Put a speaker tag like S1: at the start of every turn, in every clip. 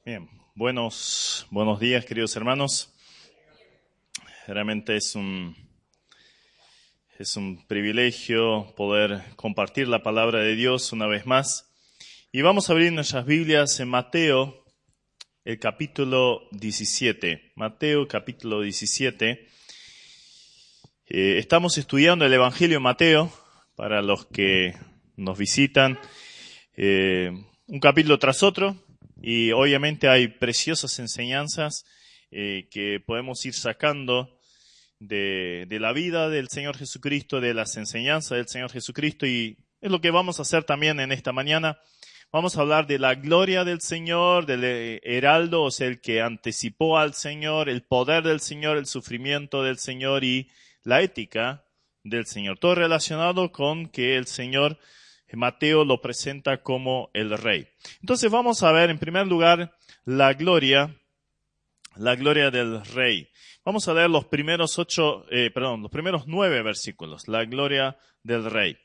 S1: Bien, buenos días, queridos hermanos. Realmente es un privilegio poder compartir la palabra de Dios una vez más. Y vamos a abrir nuestras Biblias en Mateo, el capítulo 17. Mateo, capítulo 17. Estamos estudiando el Evangelio de Mateo, para los que nos visitan, un capítulo tras otro. Y obviamente hay preciosas enseñanzas que podemos ir sacando de la vida del Señor Jesucristo, de las enseñanzas del Señor Jesucristo, y es lo que vamos a hacer también en esta mañana. Vamos a hablar de la gloria del Señor, del heraldo, o sea, el que anticipó al Señor, el poder del Señor, el sufrimiento del Señor y la ética del Señor. Todo relacionado con que el Señor, Mateo lo presenta como el Rey. Entonces vamos a ver en primer lugar la gloria del Rey. Vamos a leer los primeros 9 versículos, la gloria del Rey.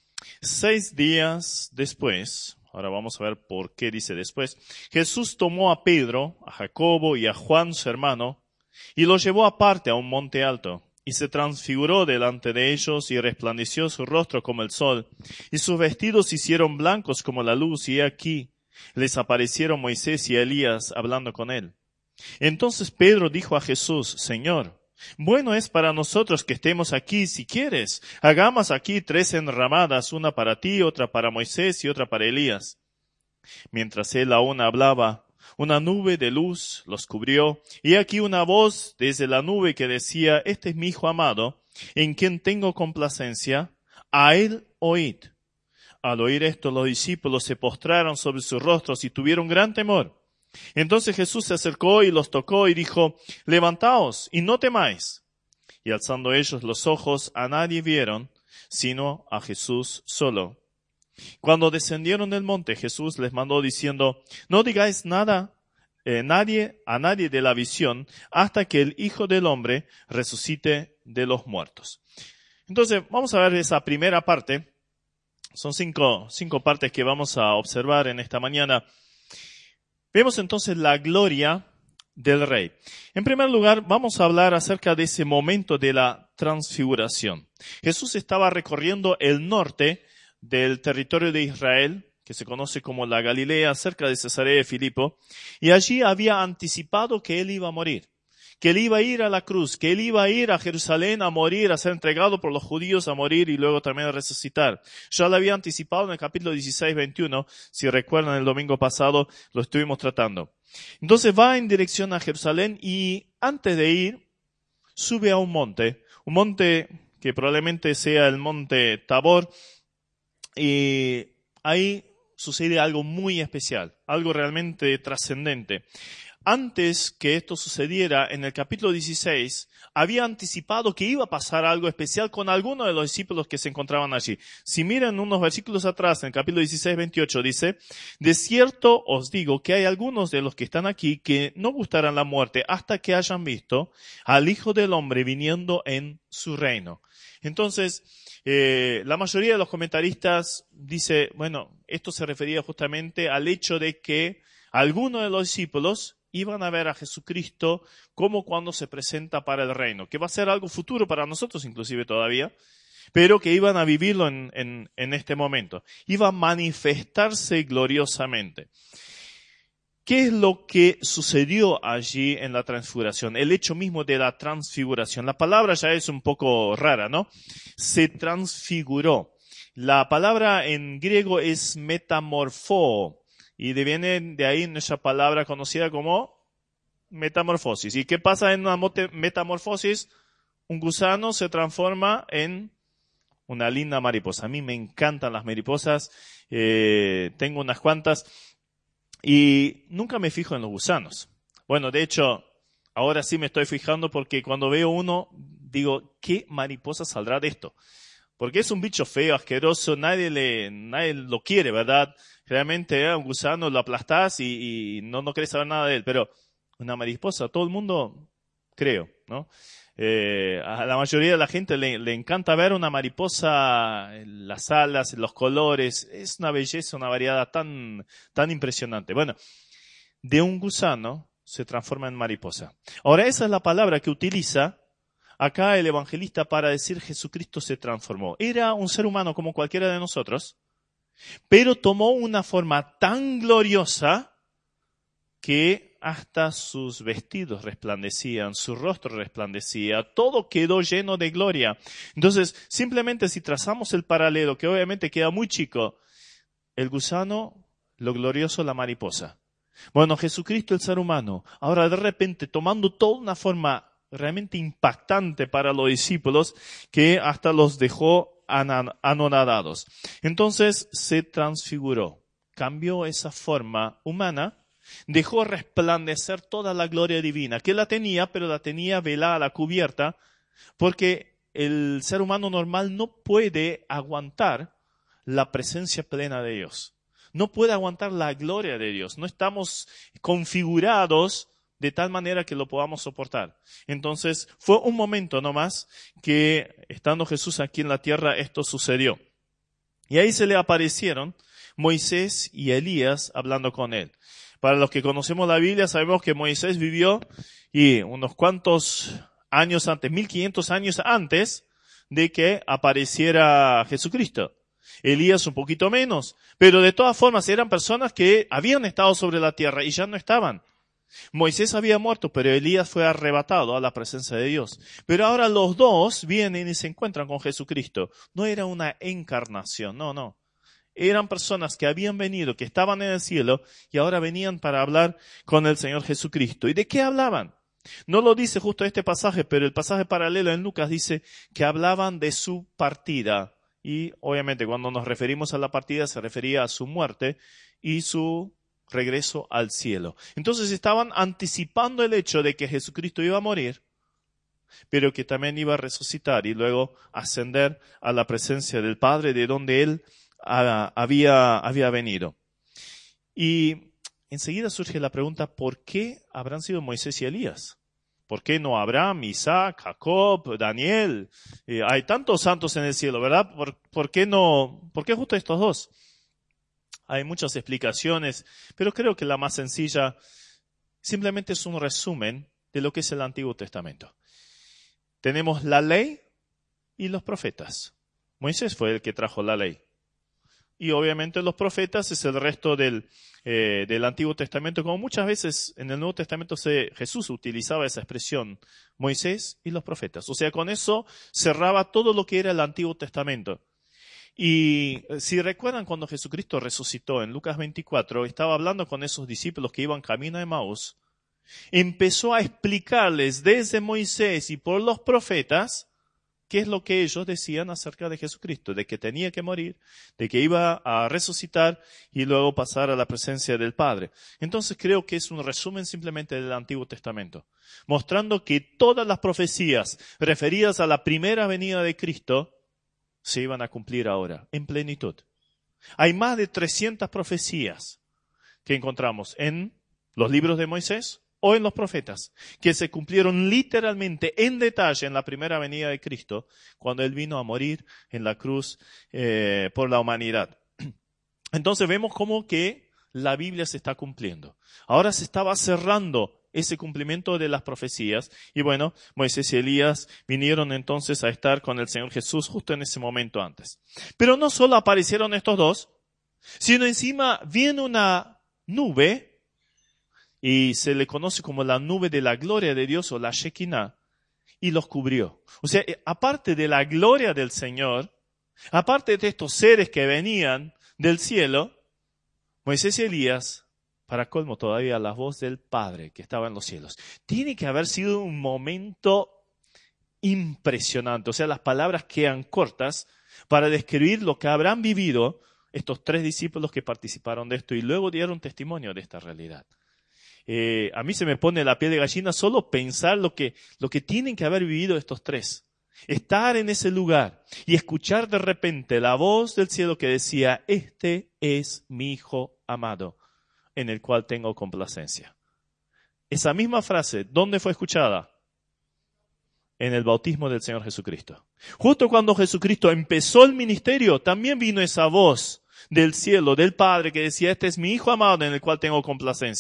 S1: 6 días después, ahora vamos a ver por qué dice después, Jesús tomó a Pedro, a Jacobo y a Juan su hermano, y los llevó aparte a un monte alto. Y se transfiguró delante de ellos, y resplandeció su rostro como el sol, y sus vestidos se hicieron blancos como la luz, y aquí les aparecieron Moisés y Elías hablando con él. Entonces Pedro dijo a Jesús: Señor, bueno es para nosotros que estemos aquí. Si quieres, hagamos aquí 3 enramadas, una para ti, otra para Moisés y otra para Elías. Mientras él aún hablaba, una nube de luz los cubrió, y aquí una voz desde la nube que decía: Este es mi Hijo amado, en quien tengo complacencia, a él oíd. Al oír esto, los discípulos se postraron sobre sus rostros y tuvieron gran temor. Entonces Jesús se acercó y los tocó y dijo: Levantaos y no temáis. Y alzando ellos los ojos, a nadie vieron, sino a Jesús solo. Cuando descendieron del monte, Jesús les mandó diciendo: No digáis nada a nadie de la visión, hasta que el Hijo del Hombre resucite de los muertos. Entonces, vamos a ver esa primera parte. Son cinco partes que vamos a observar en esta mañana. Vemos entonces la gloria del Rey. En primer lugar, vamos a hablar acerca de ese momento de la transfiguración. Jesús estaba recorriendo el norte del territorio de Israel, que se conoce como la Galilea, cerca de Cesarea de Filipo, y allí había anticipado que él iba a morir, que él iba a ir a la cruz, que él iba a ir a Jerusalén a morir, a ser entregado por los judíos, a morir y luego también a resucitar. Ya lo había anticipado en el capítulo 16, 21, si recuerdan el domingo pasado lo estuvimos tratando. Entonces va en dirección a Jerusalén y antes de ir sube a un monte que probablemente sea el monte Tabor, y ahí sucede algo muy especial, algo realmente trascendente. Antes que esto sucediera, en el capítulo 16, había anticipado que iba a pasar algo especial con alguno de los discípulos que se encontraban allí. Si miran unos versículos atrás, en el capítulo 16, 28, dice: De cierto os digo que hay algunos de los que están aquí que no gustarán la muerte hasta que hayan visto al Hijo del Hombre viniendo en su reino. Entonces, la mayoría de los comentaristas dice, bueno, esto se refería justamente al hecho de que algunos de los discípulos iban a ver a Jesucristo como cuando se presenta para el reino, que va a ser algo futuro para nosotros inclusive todavía, pero que iban a vivirlo en este momento. Iba a manifestarse gloriosamente. ¿Qué es lo que sucedió allí en la transfiguración? El hecho mismo de la transfiguración. La palabra ya es un poco rara, ¿no? Se transfiguró. La palabra en griego es metamorfó, y viene de ahí nuestra palabra conocida como metamorfosis. ¿Y qué pasa en una metamorfosis? Un gusano se transforma en una linda mariposa. A mí me encantan las mariposas, tengo unas cuantas. Y nunca me fijo en los gusanos. Bueno, de hecho, ahora sí me estoy fijando porque cuando veo uno, digo, ¿qué mariposa saldrá de esto? Porque es un bicho feo, asqueroso, nadie lo quiere, ¿verdad? Realmente un gusano lo aplastás y no querés saber nada de él. Pero una mariposa, todo el mundo, creo, ¿no? A la mayoría de la gente le encanta ver una mariposa, las alas, los colores. Es una belleza, una variedad tan impresionante. Bueno, de un gusano se transforma en mariposa. Ahora, esa es la palabra que utiliza acá el evangelista para decir Jesucristo se transformó. Era un ser humano como cualquiera de nosotros, pero tomó una forma tan gloriosa que hasta sus vestidos resplandecían, su rostro resplandecía, todo quedó lleno de gloria. Entonces, simplemente si trazamos el paralelo, que obviamente queda muy chico, el gusano, lo glorioso, la mariposa. Bueno, Jesucristo, el ser humano, ahora de repente tomando toda una forma realmente impactante para los discípulos, que hasta los dejó anonadados. Entonces se transfiguró, cambió esa forma humana, dejó resplandecer toda la gloria divina, que la tenía, pero la tenía velada, cubierta, porque el ser humano normal no puede aguantar la presencia plena de Dios. No puede aguantar la gloria de Dios. No estamos configurados de tal manera que lo podamos soportar. Entonces, fue un momento nomás que, estando Jesús aquí en la tierra, esto sucedió. Y ahí se le aparecieron Moisés y Elías hablando con él. Para los que conocemos la Biblia, sabemos que Moisés vivió unos cuantos años antes, 1500 años antes de que apareciera Jesucristo. Elías un poquito menos, pero de todas formas eran personas que habían estado sobre la tierra y ya no estaban. Moisés había muerto, pero Elías fue arrebatado a la presencia de Dios. Pero ahora los dos vienen y se encuentran con Jesucristo. No era una encarnación, no. Eran personas que habían venido, que estaban en el cielo y ahora venían para hablar con el Señor Jesucristo. ¿Y de qué hablaban? No lo dice justo este pasaje, pero el pasaje paralelo en Lucas dice que hablaban de su partida. Y obviamente cuando nos referimos a la partida se refería a su muerte y su regreso al cielo. Entonces estaban anticipando el hecho de que Jesucristo iba a morir, pero que también iba a resucitar y luego ascender a la presencia del Padre de donde Él había venido. Y enseguida surge la pregunta, ¿por qué habrán sido Moisés y Elías? ¿Por qué no Abraham, Isaac, Jacob, Daniel? Hay tantos santos en el cielo, ¿verdad? ¿Por qué justo estos dos? Hay muchas explicaciones, pero creo que la más sencilla simplemente es un resumen de lo que es el Antiguo Testamento. Tenemos la ley y los profetas. Moisés fue el que trajo la ley. Y obviamente los profetas es el resto del Antiguo Testamento, como muchas veces en el Nuevo Testamento Jesús utilizaba esa expresión, Moisés y los profetas. O sea, con eso cerraba todo lo que era el Antiguo Testamento. Y si recuerdan cuando Jesucristo resucitó en Lucas 24, estaba hablando con esos discípulos que iban camino a Emaús, empezó a explicarles desde Moisés y por los profetas qué es lo que ellos decían acerca de Jesucristo, de que tenía que morir, de que iba a resucitar y luego pasar a la presencia del Padre. Entonces creo que es un resumen simplemente del Antiguo Testamento, mostrando que todas las profecías referidas a la primera venida de Cristo se iban a cumplir ahora, en plenitud. Hay más de 300 profecías que encontramos en los libros de Moisés o en los profetas, que se cumplieron literalmente en detalle en la primera venida de Cristo, cuando Él vino a morir en la cruz por la humanidad. Entonces vemos como que la Biblia se está cumpliendo. Ahora se estaba cerrando ese cumplimiento de las profecías. Y bueno, Moisés y Elías vinieron entonces a estar con el Señor Jesús justo en ese momento antes. Pero no solo aparecieron estos dos, sino encima viene una nube, y se le conoce como la nube de la gloria de Dios o la Shekinah, y los cubrió. O sea, aparte de la gloria del Señor, aparte de estos seres que venían del cielo, Moisés y Elías, para colmo todavía la voz del Padre que estaba en los cielos. Tiene que haber sido un momento impresionante. O sea, las palabras quedan cortas para describir lo que habrán vivido estos 3 discípulos que participaron de esto y luego dieron testimonio de esta realidad. A mí se me pone la piel de gallina solo pensar lo que tienen que haber vivido estos 3. Estar en ese lugar y escuchar de repente la voz del cielo que decía, este es mi Hijo amado, en el cual tengo complacencia. Esa misma frase, ¿dónde fue escuchada? En el bautismo del Señor Jesucristo. Justo cuando Jesucristo empezó el ministerio, también vino esa voz del cielo, del Padre, que decía, este es mi Hijo amado, en el cual tengo complacencia.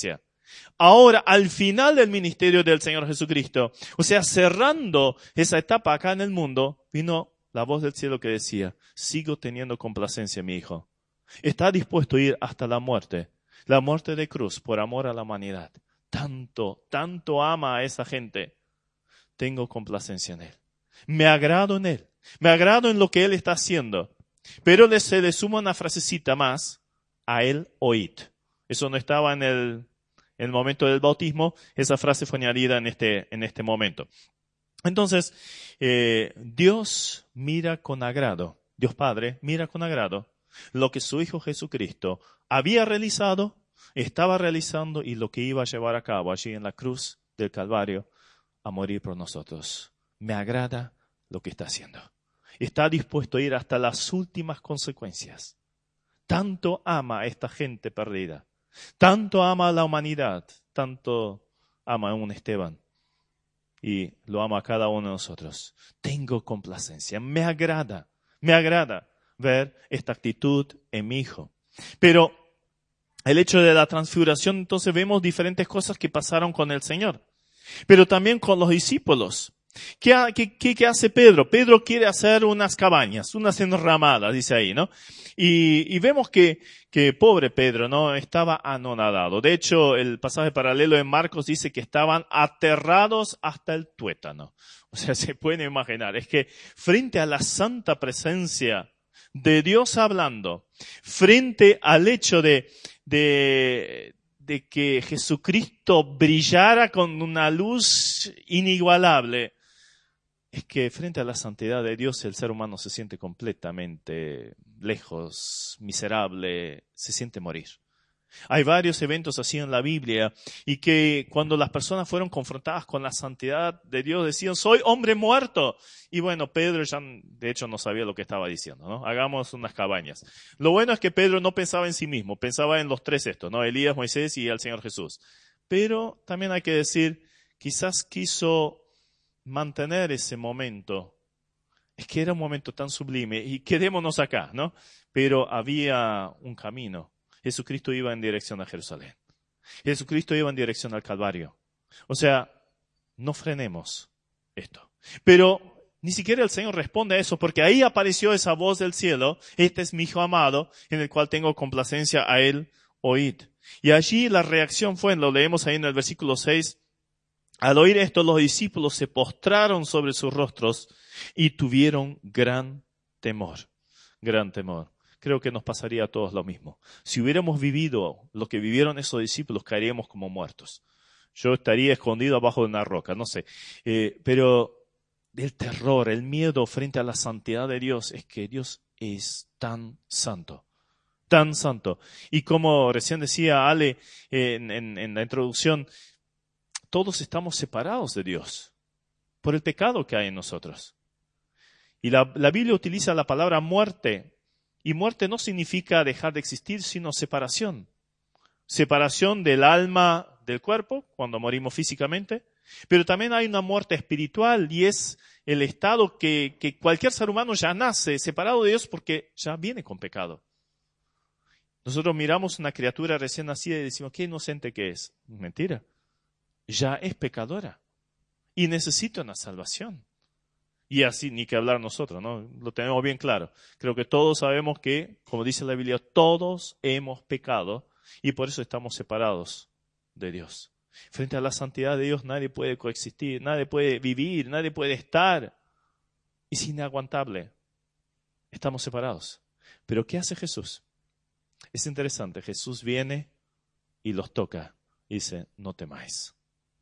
S1: Ahora, al final del ministerio del Señor Jesucristo, o sea, cerrando esa etapa acá en el mundo, vino la voz del cielo que decía, sigo teniendo complacencia, mi hijo. Está dispuesto a ir hasta la muerte de cruz, por amor a la humanidad. Tanto ama a esa gente. Tengo complacencia en él. Me agrado en él. Me agrado en lo que él está haciendo. Pero se le suma una frasecita más, a él oíd. Eso no estaba en el momento del bautismo, esa frase fue añadida en este momento. Entonces, Dios mira con agrado, Dios Padre mira con agrado lo que su Hijo Jesucristo había realizado, estaba realizando y lo que iba a llevar a cabo allí en la cruz del Calvario a morir por nosotros. Me agrada lo que está haciendo. Está dispuesto a ir hasta las últimas consecuencias. Tanto ama a esta gente perdida. Tanto ama a la humanidad, tanto ama a un Esteban y lo ama a cada uno de nosotros. Tengo complacencia, me agrada ver esta actitud en mi hijo. Pero el hecho de la transfiguración, entonces vemos diferentes cosas que pasaron con el Señor, pero también con los discípulos. ¿Qué hace Pedro? Pedro quiere hacer unas cabañas, unas enramadas, dice ahí, ¿no? Y vemos que pobre Pedro, ¿no? Estaba anonadado. De hecho, el pasaje paralelo en Marcos dice que estaban aterrados hasta el tuétano. O sea, se pueden imaginar. Es que frente a la santa presencia de Dios hablando, frente al hecho de que Jesucristo brillara con una luz inigualable, es que frente a la santidad de Dios el ser humano se siente completamente lejos, miserable, se siente morir. Hay varios eventos así en la Biblia y que cuando las personas fueron confrontadas con la santidad de Dios decían, soy hombre muerto. Y bueno, Pedro ya de hecho no sabía lo que estaba diciendo, ¿no? Hagamos unas cabañas. Lo bueno es que Pedro no pensaba en sí mismo, pensaba en los tres estos, ¿no? Elías, Moisés y el Señor Jesús. Pero también hay que decir, quizás quiso mantener ese momento. Es que era un momento tan sublime y quedémonos acá, ¿no? Pero había un camino. Jesucristo iba en dirección a Jerusalén. Jesucristo iba en dirección al Calvario. O sea, no frenemos esto. Pero ni siquiera el Señor responde a eso porque ahí apareció esa voz del cielo. Este es mi Hijo amado en el cual tengo complacencia, a él oíd. Y allí la reacción fue, lo leemos ahí en el versículo 6, al oír esto, los discípulos se postraron sobre sus rostros y tuvieron gran temor. Gran temor. Creo que nos pasaría a todos lo mismo. Si hubiéramos vivido lo que vivieron esos discípulos, caeríamos como muertos. Yo estaría escondido abajo de una roca, no sé. Pero el terror, el miedo frente a la santidad de Dios es que Dios es tan santo. Tan santo. Y como recién decía Ale en la introducción, todos estamos separados de Dios por el pecado que hay en nosotros. Y la Biblia utiliza la palabra muerte. Y muerte no significa dejar de existir, sino separación. Separación del alma del cuerpo, cuando morimos físicamente. Pero también hay una muerte espiritual y es el estado que cualquier ser humano ya nace separado de Dios porque ya viene con pecado. Nosotros miramos una criatura recién nacida y decimos, qué inocente que es. Mentira. Ya es pecadora y necesita una salvación. Y así, ni que hablar nosotros, ¿no? Lo tenemos bien claro. Creo que todos sabemos que, como dice la Biblia, todos hemos pecado y por eso estamos separados de Dios. Frente a la santidad de Dios nadie puede coexistir, nadie puede vivir, nadie puede estar. Es inaguantable. Estamos separados. Pero ¿qué hace Jesús? Es interesante. Jesús viene y los toca y dice, no temáis.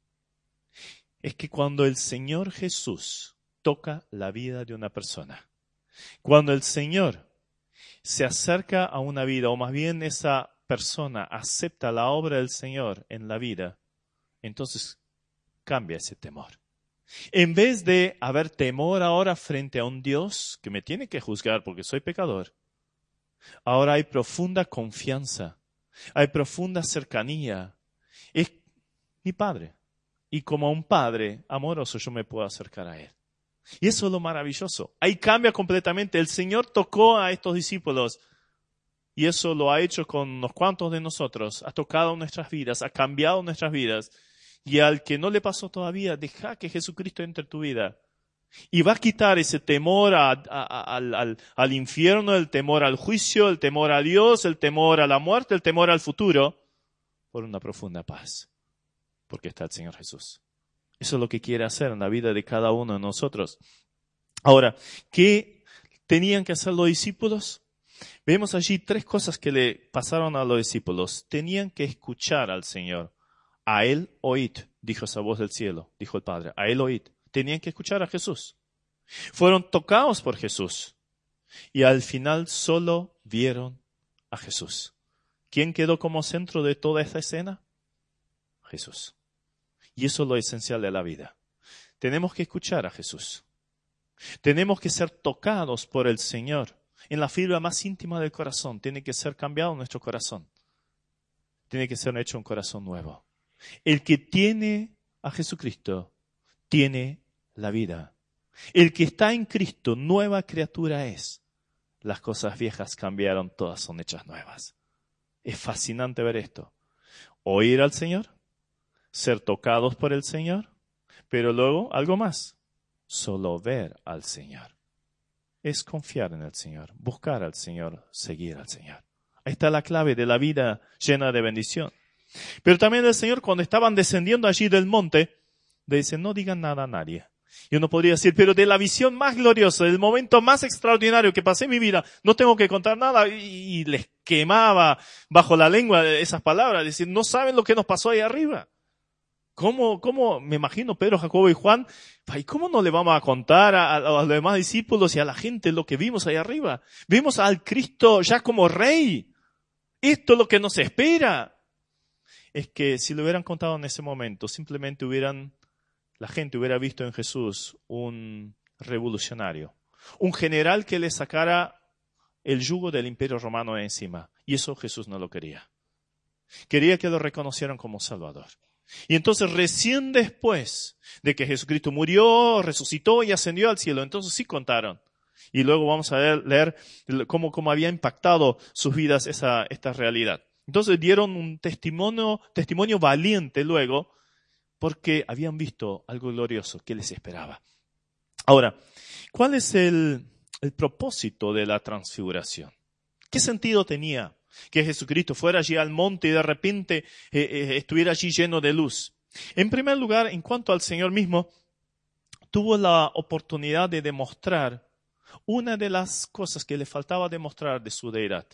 S1: Es que cuando el Señor Jesús toca la vida de una persona, cuando el Señor se acerca a una vida, o más bien esa persona acepta la obra del Señor en la vida, entonces cambia ese temor. En vez de haber temor ahora frente a un Dios que me tiene que juzgar porque soy pecador, ahora hay profunda confianza, hay profunda cercanía. Es mi Padre. Y como un Padre amoroso yo me puedo acercar a Él. Y eso es lo maravilloso. Ahí cambia completamente. El Señor tocó a estos discípulos Y eso lo ha hecho con unos cuantos de nosotros. Ha tocado nuestras vidas, ha cambiado nuestras vidas. Y al que no le pasó todavía, deja que Jesucristo entre en tu vida. Y va a quitar ese temor al infierno, el temor al juicio, el temor a Dios, el temor a la muerte, el temor al futuro, por una profunda paz. Porque está el Señor Jesús. Eso es lo que quiere hacer en la vida de cada uno de nosotros. Ahora, ¿qué tenían que hacer los discípulos? Vemos allí 3 cosas que le pasaron a los discípulos. Tenían que escuchar al Señor. A Él oíd, dijo esa voz del cielo, dijo el Padre. A Él oíd. Tenían que escuchar a Jesús. Fueron tocados por Jesús. Y al final solo vieron a Jesús. ¿Quién quedó como centro de toda esta escena? Jesús. Y eso es lo esencial de la vida. Tenemos que escuchar a Jesús. Tenemos que ser tocados por el Señor. En la fibra más íntima del corazón tiene que ser cambiado nuestro corazón. Tiene que ser hecho un corazón nuevo. El que tiene a Jesucristo tiene la vida. El que está en Cristo, nueva criatura es. Las cosas viejas cambiaron, todas son hechas nuevas. Es fascinante ver esto. Oír al Señor, ser tocados por el Señor, pero luego algo más. Solo ver al Señor. Es confiar en el Señor, buscar al Señor, seguir al Señor. Ahí está la clave de la vida llena de bendición. Pero también el Señor, cuando estaban descendiendo allí del monte, le dice, no digan nada a nadie. Y uno podría decir, pero de la visión más gloriosa, del momento más extraordinario que pasé en mi vida, no tengo que contar nada. Y les quemaba bajo la lengua esas palabras, decir, no saben lo que nos pasó ahí arriba. ¿Cómo me imagino Pedro, Jacobo y Juan? ¿Y cómo no le vamos a contar a los demás discípulos y a la gente lo que vimos ahí arriba? Vimos al Cristo ya como rey. Esto es lo que nos espera. Es que si lo hubieran contado en ese momento, simplemente la gente hubiera visto en Jesús un revolucionario, un general que le sacara el yugo del imperio romano de encima. Y eso Jesús no lo quería. Quería que lo reconocieran como Salvador. Y entonces recién después de que Jesucristo murió, resucitó y ascendió al cielo, entonces sí contaron. Y luego vamos a leer cómo había impactado sus vidas esta realidad. Entonces dieron un testimonio valiente luego, porque habían visto algo glorioso que les esperaba. Ahora, ¿cuál es el propósito de la transfiguración? ¿Qué sentido tenía que Jesucristo fuera allí al monte y de repente estuviera allí lleno de luz? En primer lugar, en cuanto al Señor mismo, tuvo la oportunidad de demostrar una de las cosas que le faltaba demostrar de su deidad.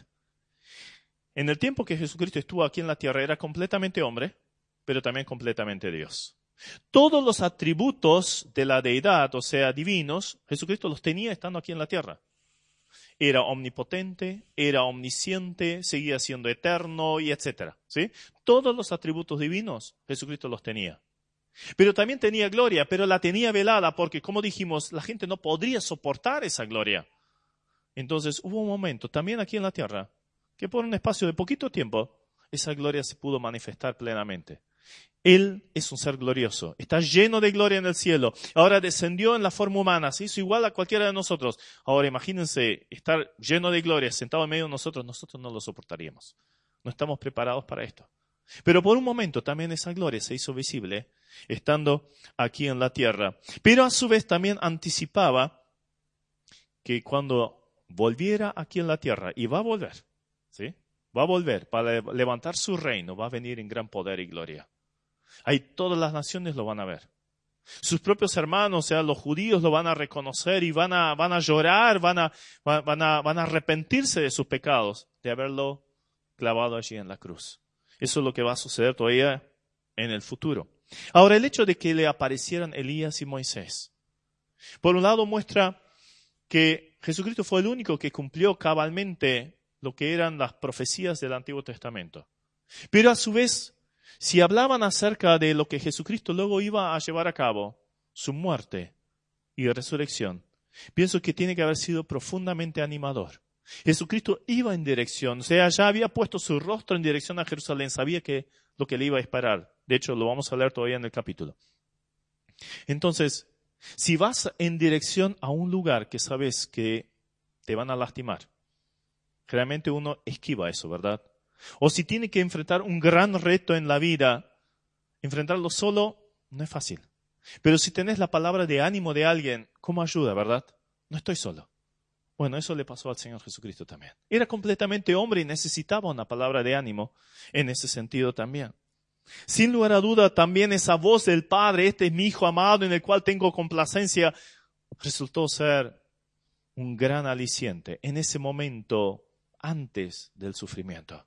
S1: En el tiempo que Jesucristo estuvo aquí en la tierra, era completamente hombre, pero también completamente Dios. Todos los atributos de la deidad, o sea, divinos, Jesucristo los tenía estando aquí en la tierra. Era omnipotente, era omnisciente, seguía siendo eterno y etcétera, ¿sí? Todos los atributos divinos Jesucristo los tenía. Pero también tenía gloria, pero la tenía velada porque, como dijimos, la gente no podría soportar esa gloria. Entonces hubo un momento, también aquí en la tierra, que por un espacio de poquito tiempo, esa gloria se pudo manifestar plenamente. Él es un ser glorioso, está lleno de gloria en el cielo. Ahora descendió en la forma humana, se hizo igual a cualquiera de nosotros. Ahora imagínense estar lleno de gloria, sentado en medio de nosotros no lo soportaríamos. No estamos preparados para esto. Pero por un momento también esa gloria se hizo visible estando aquí en la tierra. Pero a su vez también anticipaba que cuando volviera aquí en la tierra, y va a volver, ¿sí? Va a volver para levantar su reino, va a venir en gran poder y gloria. Ahí todas las naciones lo van a ver. Sus propios hermanos, o sea, los judíos lo van a reconocer y van a llorar, van a arrepentirse de sus pecados, de haberlo clavado allí en la cruz. Eso es lo que va a suceder todavía en el futuro. Ahora, el hecho de que le aparecieran Elías y Moisés, por un lado muestra que Jesucristo fue el único que cumplió cabalmente lo que eran las profecías del Antiguo Testamento. Pero a su vez, si hablaban acerca de lo que Jesucristo luego iba a llevar a cabo, su muerte y resurrección, pienso que tiene que haber sido profundamente animador. Jesucristo iba en dirección, o sea, ya había puesto su rostro en dirección a Jerusalén, sabía que lo que le iba a esperar. De hecho, lo vamos a leer todavía en el capítulo. Entonces, si vas en dirección a un lugar que sabes que te van a lastimar, generalmente uno esquiva eso, ¿verdad? O si tiene que enfrentar un gran reto en la vida, enfrentarlo solo no es fácil. Pero si tenés la palabra de ánimo de alguien, ¿cómo ayuda, verdad? No estoy solo. Bueno, eso le pasó al Señor Jesucristo también. Era completamente hombre y necesitaba una palabra de ánimo en ese sentido también. Sin lugar a duda, también esa voz del Padre, este es mi Hijo amado en el cual tengo complacencia, resultó ser un gran aliciente en ese momento antes del sufrimiento.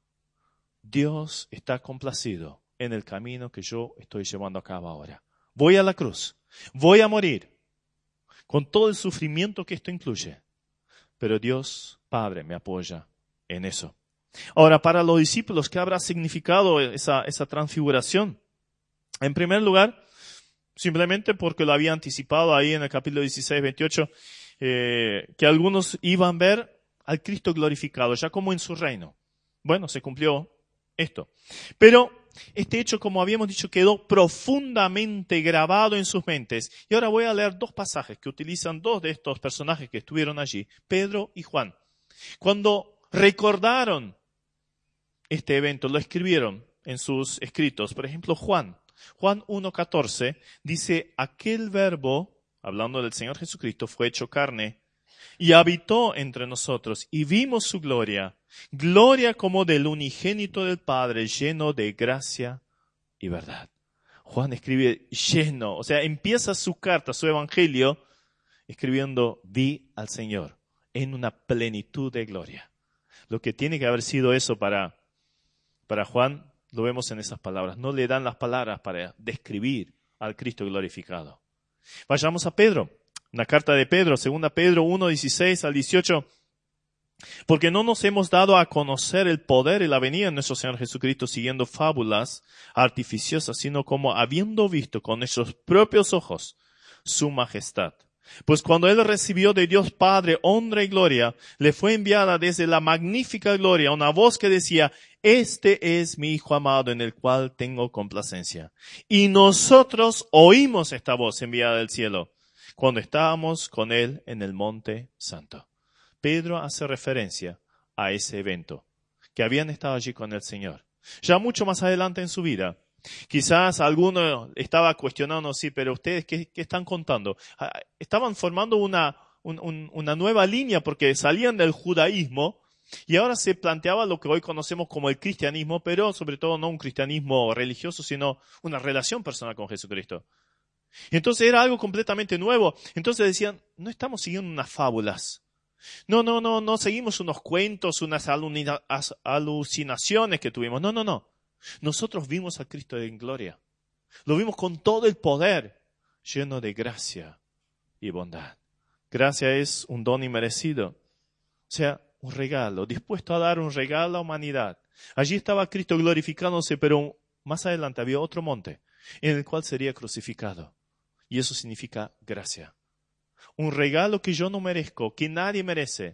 S1: Dios está complacido en el camino que yo estoy llevando a cabo ahora. Voy a la cruz, voy a morir, con todo el sufrimiento que esto incluye. Pero Dios Padre me apoya en eso. Ahora, para los discípulos, ¿qué habrá significado esa transfiguración? En primer lugar, simplemente porque lo había anticipado ahí en el capítulo 16, 28, que algunos iban a ver al Cristo glorificado, ya como en su reino. Bueno, se cumplió esto. Pero este hecho, como habíamos dicho, quedó profundamente grabado en sus mentes. Y ahora voy a leer dos pasajes que utilizan dos de estos personajes que estuvieron allí, Pedro y Juan. Cuando recordaron este evento, lo escribieron en sus escritos. Por ejemplo, Juan 1:14 dice, aquel verbo, hablando del Señor Jesucristo, fue hecho carne y habitó entre nosotros y vimos su gloria, gloria como del unigénito del Padre, lleno de gracia y verdad. Juan escribe lleno, o sea, empieza su carta, su evangelio, escribiendo, vi al Señor en una plenitud de gloria. Lo que tiene que haber sido eso para Juan, lo vemos en esas palabras. No le dan las palabras para describir al Cristo glorificado. Vayamos a Pedro. Una carta de Pedro, 2 Pedro 1:16 al 18. Porque no nos hemos dado a conocer el poder y la venida de nuestro Señor Jesucristo siguiendo fábulas artificiosas, sino como habiendo visto con nuestros propios ojos su majestad. Pues cuando Él recibió de Dios Padre honra y gloria, le fue enviada desde la magnífica gloria una voz que decía, este es mi Hijo amado en el cual tengo complacencia. Y nosotros oímos esta voz enviada del cielo cuando estábamos con Él en el Monte Santo. Pedro hace referencia a ese evento, que habían estado allí con el Señor. Ya mucho más adelante en su vida, quizás alguno estaba cuestionando, sí, pero ustedes, ¿qué están contando? Estaban formando una nueva línea porque salían del judaísmo y ahora se planteaba lo que hoy conocemos como el cristianismo, pero sobre todo no un cristianismo religioso, sino una relación personal con Jesucristo. Entonces era algo completamente nuevo. Entonces decían, no estamos siguiendo unas fábulas. No seguimos unos cuentos, unas alucinaciones que tuvimos. No. Nosotros vimos a Cristo en gloria. Lo vimos con todo el poder, lleno de gracia y bondad. Gracia es un don inmerecido. O sea, un regalo, dispuesto a dar un regalo a la humanidad. Allí estaba Cristo glorificándose, pero más adelante había otro monte en el cual sería crucificado. Y eso significa gracia. Un regalo que yo no merezco, que nadie merece,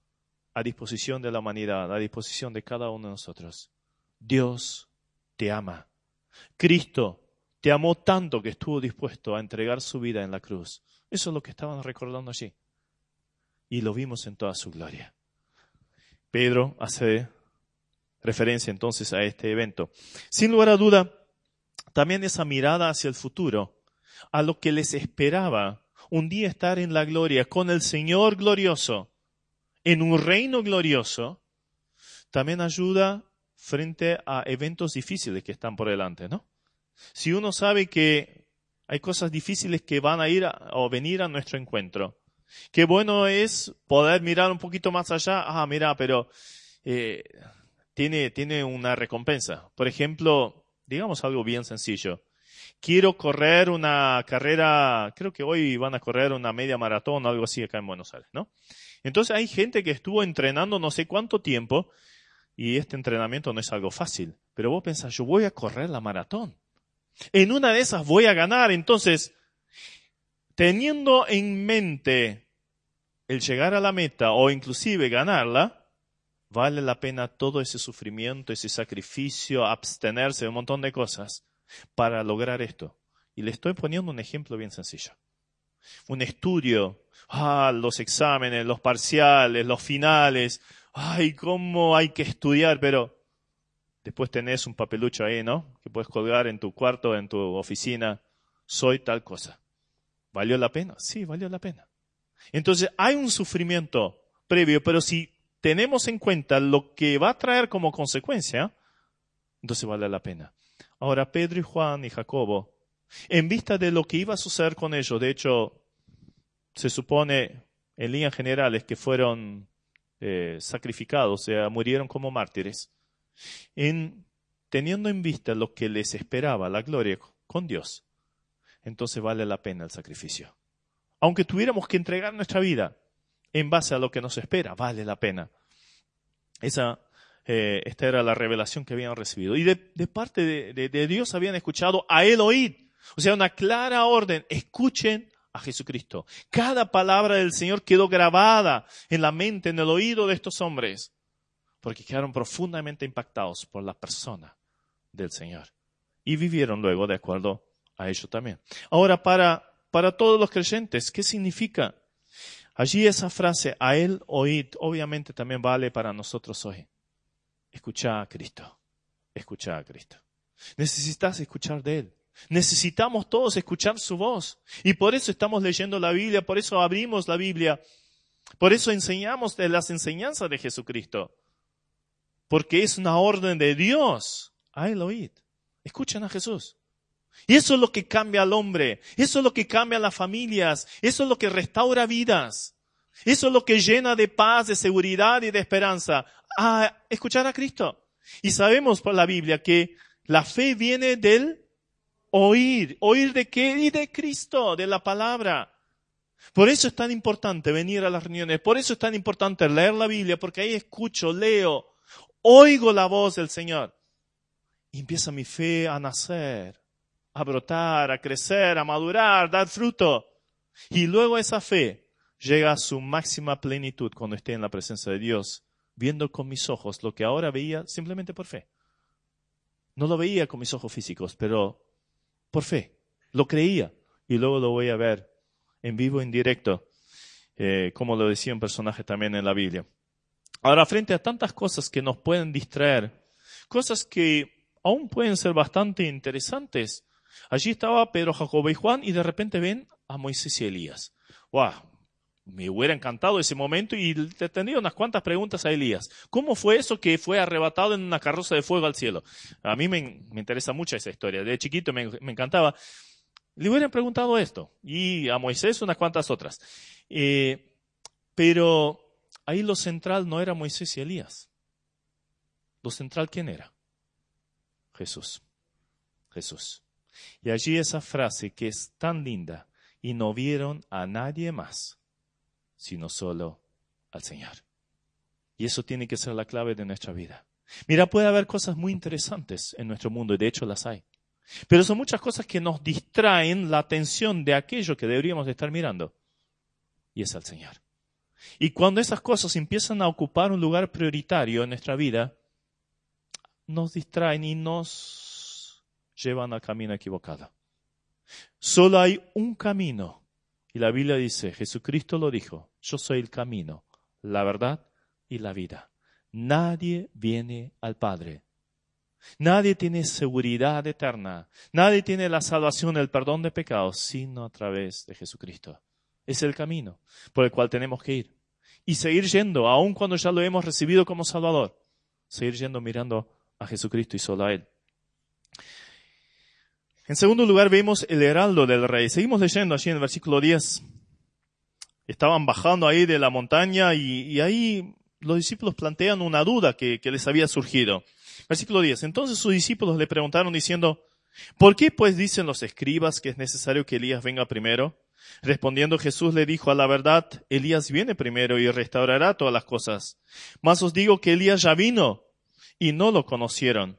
S1: a disposición de la humanidad, a disposición de cada uno de nosotros. Dios te ama. Cristo te amó tanto que estuvo dispuesto a entregar su vida en la cruz. Eso es lo que estaban recordando allí. Y lo vimos en toda su gloria. Pedro hace referencia entonces a este evento. Sin lugar a duda, también esa mirada hacia el futuro, a lo que les esperaba, un día estar en la gloria con el Señor glorioso, en un reino glorioso, también ayuda frente a eventos difíciles que están por delante, ¿no? Si uno sabe que hay cosas difíciles que van a ir o venir a nuestro encuentro, qué bueno es poder mirar un poquito más allá. Mira, pero tiene una recompensa. Por ejemplo, digamos algo bien sencillo. Quiero correr una carrera, creo que hoy van a correr una media maratón o algo así acá en Buenos Aires, ¿no? Entonces hay gente que estuvo entrenando no sé cuánto tiempo y este entrenamiento no es algo fácil. Pero vos pensás, yo voy a correr la maratón. En una de esas voy a ganar. Entonces, teniendo en mente el llegar a la meta o inclusive ganarla, vale la pena todo ese sufrimiento, ese sacrificio, abstenerse de un montón de cosas para lograr esto. Y le estoy poniendo un ejemplo bien sencillo. Un estudio, los exámenes, los parciales, los finales, ay, cómo hay que estudiar, pero después tenés un papelucho ahí, ¿no? Que puedes colgar en tu cuarto, en tu oficina. Soy tal cosa. ¿Valió la pena? Sí, valió la pena. Entonces hay un sufrimiento previo, pero si tenemos en cuenta lo que va a traer como consecuencia, entonces vale la pena. Ahora, Pedro y Juan y Jacobo, en vista de lo que iba a suceder con ellos, de hecho, se supone en líneas generales que fueron sacrificados, o sea, murieron como mártires, teniendo en vista lo que les esperaba, la gloria con Dios, entonces vale la pena el sacrificio. Aunque tuviéramos que entregar nuestra vida en base a lo que nos espera, vale la pena. Esta era la revelación que habían recibido. Y de parte de Dios habían escuchado a Él oíd. O sea, una clara orden. Escuchen a Jesucristo. Cada palabra del Señor quedó grabada en la mente, en el oído de estos hombres, porque quedaron profundamente impactados por la persona del Señor. Y vivieron luego de acuerdo a ello también. Ahora, para todos los creyentes, ¿qué significa? Allí esa frase, a Él oíd, obviamente también vale para nosotros hoy. Escucha a Cristo. Escucha a Cristo. Necesitas escuchar de Él. Necesitamos todos escuchar su voz. Y por eso estamos leyendo la Biblia, por eso abrimos la Biblia. Por eso enseñamos de las enseñanzas de Jesucristo. Porque es una orden de Dios. A Él oíd. Escuchen a Jesús. Y eso es lo que cambia al hombre. Eso es lo que cambia a las familias. Eso es lo que restaura vidas. Eso es lo que llena de paz, de seguridad y de esperanza. A escuchar a Cristo. Y sabemos por la Biblia que la fe viene del oír. ¿Oír de qué? Y de Cristo, de la palabra. Por eso es tan importante venir a las reuniones. Por eso es tan importante leer la Biblia, porque ahí escucho, leo, oigo la voz del Señor. Y empieza mi fe a nacer, a brotar, a crecer, a madurar, dar fruto. Y luego esa fe llega a su máxima plenitud cuando esté en la presencia de Dios, viendo con mis ojos lo que ahora veía simplemente por fe. No lo veía con mis ojos físicos, pero por fe. Lo creía y luego lo voy a ver en vivo, en directo, como lo decía un personaje también en la Biblia. Ahora, frente a tantas cosas que nos pueden distraer, cosas que aún pueden ser bastante interesantes, allí estaba Pedro, Jacobo y Juan y de repente ven a Moisés y Elías. ¡Wow! Me hubiera encantado ese momento y le tendría unas cuantas preguntas a Elías. ¿Cómo fue eso que fue arrebatado en una carroza de fuego al cielo? A mí me interesa mucho esa historia. De chiquito me encantaba. Le hubieran preguntado esto. Y a Moisés unas cuantas otras. Pero ahí lo central no era Moisés y Elías. Lo central, ¿quién era? Jesús. Jesús. Y allí esa frase que es tan linda. Y no vieron a nadie más, sino solo al Señor. Y eso tiene que ser la clave de nuestra vida. Mira, puede haber cosas muy interesantes en nuestro mundo, y de hecho las hay. Pero son muchas cosas que nos distraen la atención de aquello que deberíamos de estar mirando. Y es al Señor. Y cuando esas cosas empiezan a ocupar un lugar prioritario en nuestra vida, nos distraen y nos llevan al camino equivocado. Solo hay un camino. Y la Biblia dice, Jesucristo lo dijo, yo soy el camino, la verdad y la vida. Nadie viene al Padre. Nadie tiene seguridad eterna. Nadie tiene la salvación, el perdón de pecados, sino a través de Jesucristo. Es el camino por el cual tenemos que ir. Y seguir yendo, aun cuando ya lo hemos recibido como Salvador. Seguir yendo mirando a Jesucristo y solo a Él. En segundo lugar vemos el heraldo del rey. Seguimos leyendo allí en el versículo 10. Estaban bajando ahí de la montaña y ahí los discípulos plantean una duda que les había surgido. Versículo 10. Entonces sus discípulos le preguntaron diciendo, ¿por qué pues dicen los escribas que es necesario que Elías venga primero? Respondiendo Jesús le dijo, a la verdad, Elías viene primero y restaurará todas las cosas. Mas os digo que Elías ya vino y no lo conocieron,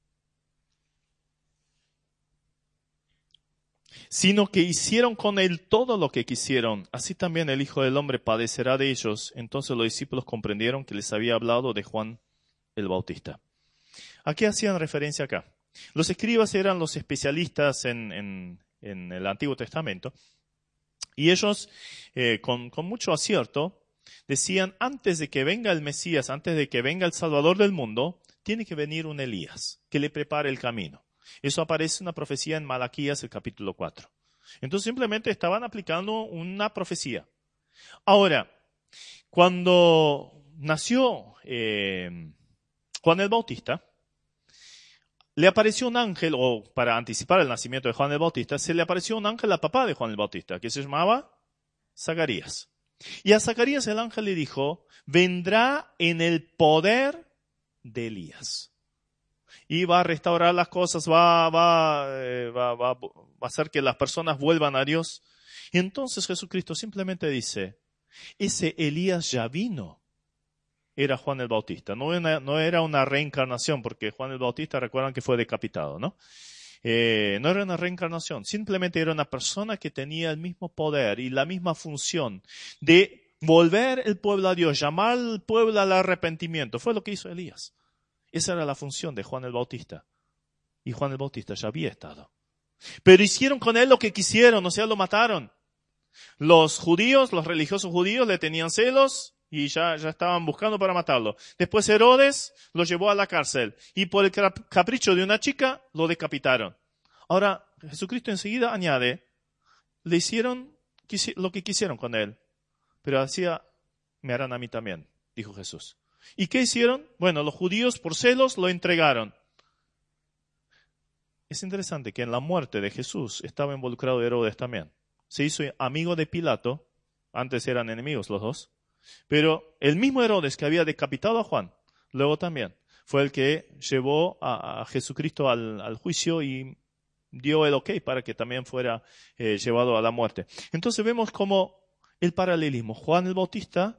S1: sino que hicieron con él todo lo que quisieron. Así también el Hijo del Hombre padecerá de ellos. Entonces los discípulos comprendieron que les había hablado de Juan el Bautista. ¿A qué hacían referencia acá? Los escribas eran los especialistas en el Antiguo Testamento y ellos, con mucho acierto, decían, antes de que venga el Mesías, antes de que venga el Salvador del mundo, tiene que venir un Elías, que le prepare el camino. Eso aparece en una profecía en Malaquías, el capítulo 4. Entonces simplemente estaban aplicando una profecía. Ahora, cuando nació Juan el Bautista, le apareció un ángel, o para anticipar el nacimiento de Juan el Bautista, se le apareció un ángel al papá de Juan el Bautista, que se llamaba Zacarías. Y a Zacarías el ángel le dijo, vendrá en el poder de Elías. Y va a restaurar las cosas, va a hacer que las personas vuelvan a Dios. Y entonces Jesucristo simplemente dice, ese Elías ya vino. Era Juan el Bautista. No era una reencarnación, porque Juan el Bautista, recuerdan que fue decapitado, ¿no? No era una reencarnación, simplemente era una persona que tenía el mismo poder y la misma función de volver el pueblo a Dios, llamar al pueblo al arrepentimiento. Fue lo que hizo Elías. Esa era la función de Juan el Bautista. Y Juan el Bautista ya había estado. Pero hicieron con él lo que quisieron, o sea, lo mataron. Los judíos, los religiosos judíos le tenían celos y ya estaban buscando para matarlo. Después Herodes lo llevó a la cárcel y por el capricho de una chica lo decapitaron. Ahora Jesucristo enseguida añade, le hicieron lo que quisieron con él, pero me harán a mí también, dijo Jesús. ¿Y qué hicieron? Bueno, los judíos por celos lo entregaron. Es interesante que en la muerte de Jesús estaba involucrado Herodes también. Se hizo amigo de Pilato, antes eran enemigos los dos, pero el mismo Herodes que había decapitado a Juan, luego también, fue el que llevó a Jesucristo al juicio y dio el ok para que también fuera llevado a la muerte. Entonces vemos como el paralelismo. Juan el Bautista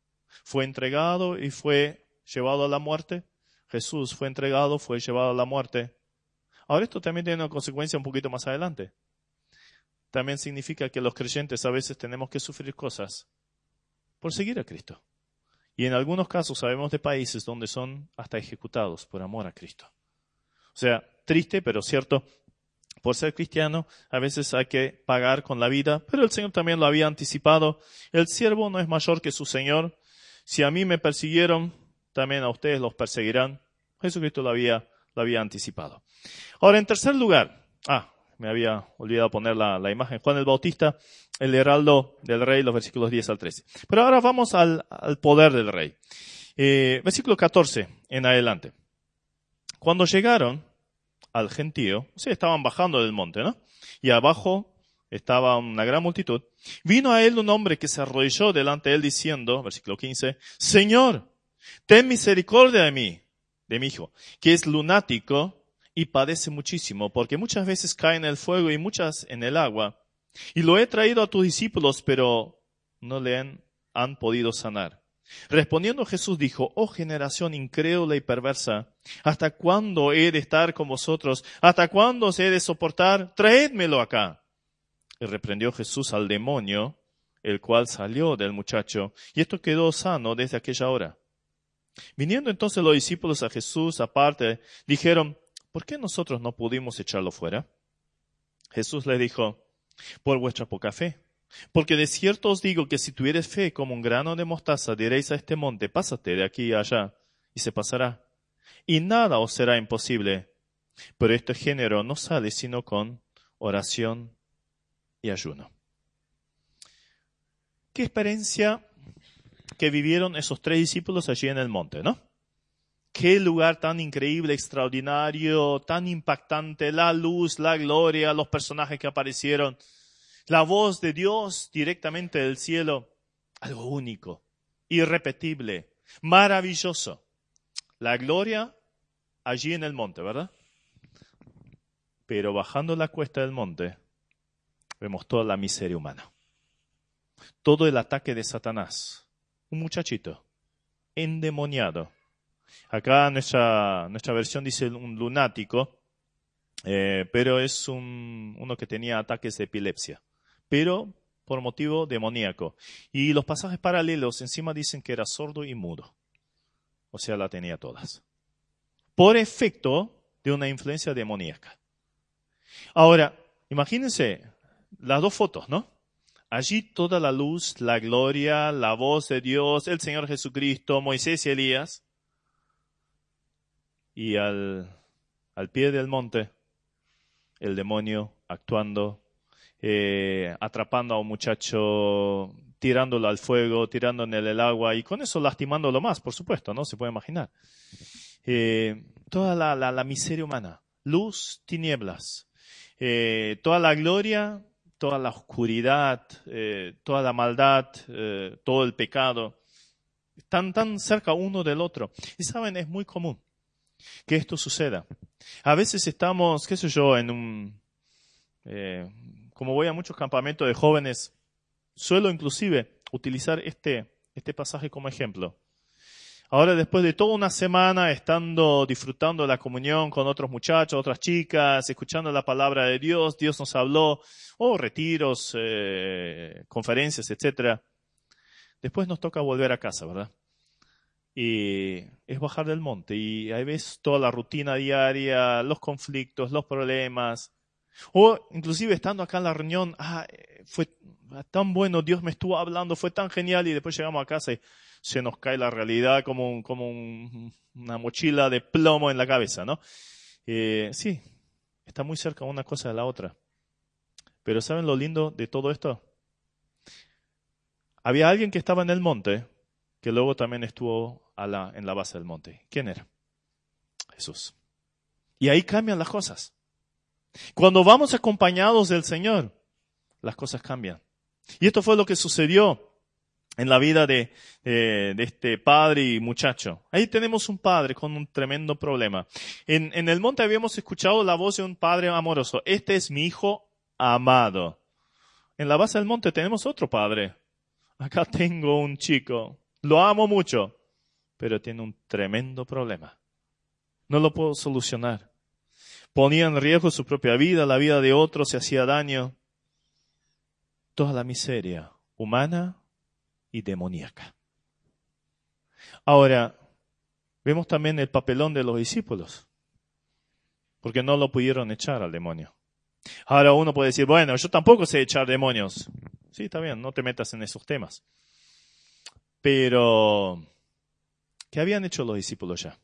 S1: fue entregado y fue llevado a la muerte. Jesús fue entregado, fue llevado a la muerte. Ahora esto también tiene una consecuencia un poquito más adelante. También significa que los creyentes a veces tenemos que sufrir cosas por seguir a Cristo. Y en algunos casos sabemos de países donde son hasta ejecutados por amor a Cristo. O sea, triste, pero cierto, por ser cristiano a veces hay que pagar con la vida, pero el Señor también lo había anticipado. El siervo no es mayor que su Señor. Si a mí me persiguieron, también a ustedes los perseguirán. Jesucristo lo había anticipado. Ahora, en tercer lugar, me había olvidado poner la imagen. Juan el Bautista, el heraldo del rey, los versículos 10 al 13. Pero ahora vamos al poder del rey. Versículo 14 en adelante. Cuando llegaron al gentío, o sea, estaban bajando del monte, ¿no? Y abajo estaba una gran multitud. Vino a él un hombre que se arrodilló delante de él diciendo, versículo 15, Señor, ten misericordia de mí, de mi hijo, que es lunático y padece muchísimo, porque muchas veces cae en el fuego y muchas en el agua. Y lo he traído a tus discípulos, pero no le han podido sanar. Respondiendo Jesús dijo, oh generación incrédula y perversa, ¿hasta cuándo he de estar con vosotros? ¿Hasta cuándo os he de soportar? Traédmelo acá. Y reprendió Jesús al demonio, el cual salió del muchacho, y esto quedó sano desde aquella hora. Viniendo entonces los discípulos a Jesús aparte, dijeron, ¿por qué nosotros no pudimos echarlo fuera? Jesús les dijo, por vuestra poca fe. Porque de cierto os digo que si tuviereis fe como un grano de mostaza, diréis a este monte, pásate de aquí a allá, y se pasará. Y nada os será imposible. Pero este género no sale sino con oración y ayuno. ¿Qué experiencia que vivieron esos 3 discípulos allí en el monte, no? Qué lugar tan increíble, extraordinario, tan impactante, la luz, la gloria, los personajes que aparecieron, la voz de Dios directamente del cielo, algo único, irrepetible, maravilloso. La gloria allí en el monte, ¿verdad? Pero bajando la cuesta del monte, vemos toda la miseria humana. Todo el ataque de Satanás. Un muchachito, endemoniado. Acá nuestra versión dice un lunático, pero es uno que tenía ataques de epilepsia, pero por motivo demoníaco. Y los pasajes paralelos encima dicen que era sordo y mudo. O sea, la tenía todas. Por efecto de una influencia demoníaca. Ahora, imagínense las 2 fotos, ¿no? allí toda la luz, la gloria, la voz de Dios, el Señor Jesucristo, Moisés y Elías. Y al pie del monte, el demonio actuando, atrapando a un muchacho, tirándolo al fuego, tirándolo en el agua y con eso lastimándolo más, por supuesto, ¿no? Se puede imaginar. Toda la miseria humana, luz, tinieblas, toda la gloria, toda la oscuridad, toda la maldad, todo el pecado, están tan cerca uno del otro. Y saben, es muy común que esto suceda. A veces estamos, qué sé yo, como voy a muchos campamentos de jóvenes, suelo inclusive utilizar este pasaje como ejemplo. Ahora, después de toda una semana disfrutando de la comunión con otros muchachos, otras chicas, escuchando la palabra de Dios, Dios nos habló, retiros, conferencias, etcétera. Después nos toca volver a casa, ¿verdad? Y es bajar del monte y ahí ves toda la rutina diaria, los conflictos, los problemas. O inclusive estando acá en la reunión, fue tan bueno, Dios me estuvo hablando, fue tan genial y después llegamos a casa y se nos cae la realidad como una mochila de plomo en la cabeza, ¿no? Sí, está muy cerca una cosa de la otra. Pero ¿saben lo lindo de todo esto? Había alguien que estaba en el monte, que luego también estuvo en la base del monte. ¿Quién era? Jesús. Y ahí cambian las cosas. Cuando vamos acompañados del Señor, las cosas cambian. Y esto fue lo que sucedió en la vida de este padre y muchacho. Ahí tenemos un padre con un tremendo problema. En el monte habíamos escuchado la voz de un padre amoroso. Este es mi hijo amado. En la base del monte tenemos otro padre. Acá tengo un chico. Lo amo mucho, pero tiene un tremendo problema. No lo puedo solucionar. Ponía en riesgo su propia vida, la vida de otros, se hacía daño. Toda la miseria humana y demoníaca. Ahora, vemos también el papelón de los discípulos, porque no lo pudieron echar al demonio. Ahora uno puede decir, bueno, yo tampoco sé echar demonios. Sí, está bien, no te metas en esos temas. Pero, ¿qué habían hecho los discípulos ya?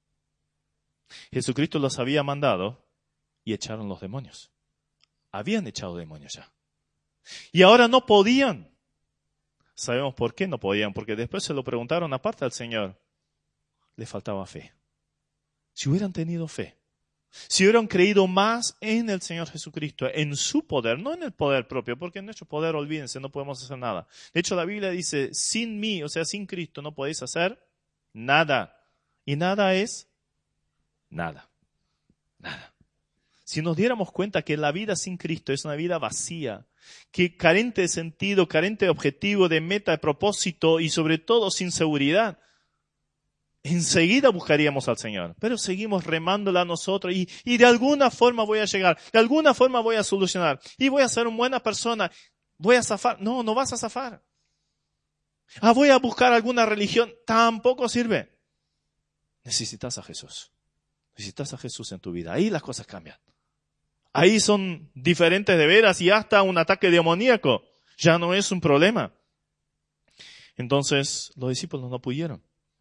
S1: Jesucristo los había mandado y echaron los demonios. Habían echado demonios ya. Y ahora no podían. Sabemos por qué no podían, porque después se lo preguntaron aparte al Señor. Le faltaba fe. Si hubieran tenido fe, si hubieran creído más en el Señor Jesucristo, en su poder, no en el poder propio, porque en nuestro poder, olvídense, no podemos hacer nada. De hecho, la Biblia dice, sin mí, o sea, sin Cristo, no podéis hacer nada. Y nada es nada. Nada. Si nos diéramos cuenta que la vida sin Cristo es una vida vacía, que carente de sentido, carente de objetivo, de meta, de propósito y sobre todo sin seguridad, enseguida buscaríamos al Señor. Pero seguimos remándola a nosotros y de alguna forma voy a llegar, de alguna forma voy a solucionar y voy a ser una buena persona, voy a zafar. No, no vas a zafar. Voy a buscar alguna religión, tampoco sirve. Necesitas a Jesús. Necesitas a Jesús en tu vida. Ahí las cosas cambian. Ahí son diferentes de veras y hasta un ataque demoníaco ya no es un problema. Entonces los discípulos no pudieron.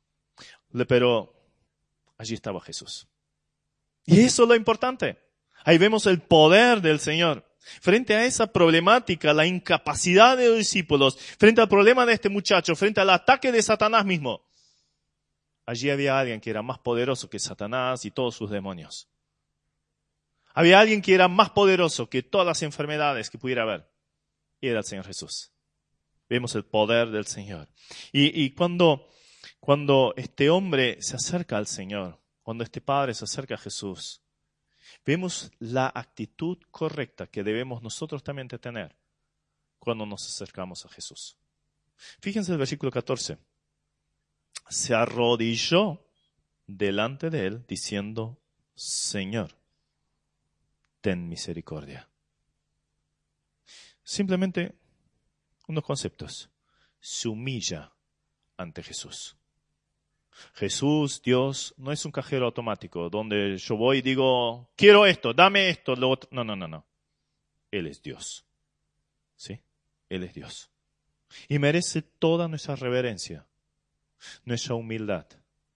S1: Pero allí estaba Jesús. Y eso es lo importante. Ahí vemos el poder del Señor. Frente a esa problemática, la incapacidad de los discípulos, frente al problema de este muchacho, frente al ataque de Satanás mismo, allí había alguien que era más poderoso que Satanás y todos sus demonios. Había alguien que era más poderoso que todas las enfermedades que pudiera haber. Y era el Señor Jesús. Vemos el poder del Señor. Y cuando este hombre se acerca al Señor, cuando este padre se acerca a Jesús, vemos la actitud correcta que debemos nosotros también de tener cuando nos acercamos a Jesús. Fíjense el versículo 14. Se arrodilló delante de él diciendo, Señor, ten misericordia. Simplemente unos conceptos. Se humilla ante Jesús. Jesús, Dios, no es un cajero automático donde yo voy y digo, quiero esto, dame esto, lo otro. No. Él es Dios. ¿Sí? Él es Dios. Y merece toda nuestra reverencia, nuestra humildad.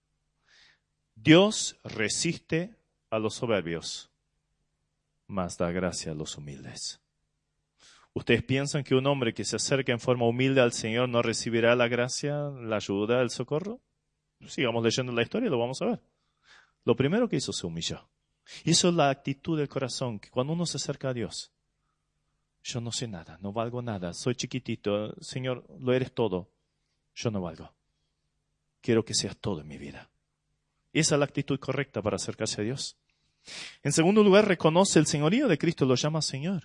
S1: Dios resiste a los soberbios, mas da gracia a los humildes. ¿Ustedes piensan que un hombre que se acerca en forma humilde al Señor no recibirá la gracia, la ayuda, el socorro? Sigamos leyendo la historia y lo vamos a ver. Lo primero que hizo se humilló. Y eso es la actitud del corazón, que cuando uno se acerca a Dios, yo no sé nada, no valgo nada, soy chiquitito, Señor, lo eres todo, yo no valgo. Quiero que seas todo en mi vida. Esa es la actitud correcta para acercarse a Dios. En segundo lugar, reconoce el señorío de Cristo, lo llama Señor.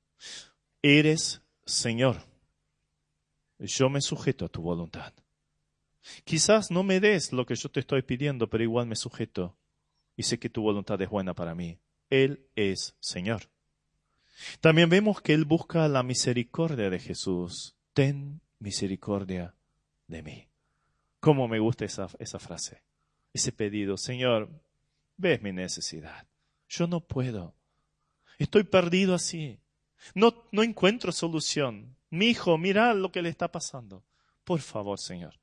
S1: Eres Señor. Yo me sujeto a tu voluntad. Quizás no me des lo que yo te estoy pidiendo, pero igual me sujeto y sé que tu voluntad es buena para mí. Él es Señor. También vemos que Él busca la misericordia de Jesús. Ten misericordia de mí. Cómo me gusta esa frase, ese pedido. Señor, ves mi necesidad. Yo no puedo. Estoy perdido así. No encuentro solución. Mi hijo, mira lo que le está pasando. Por favor, Señor.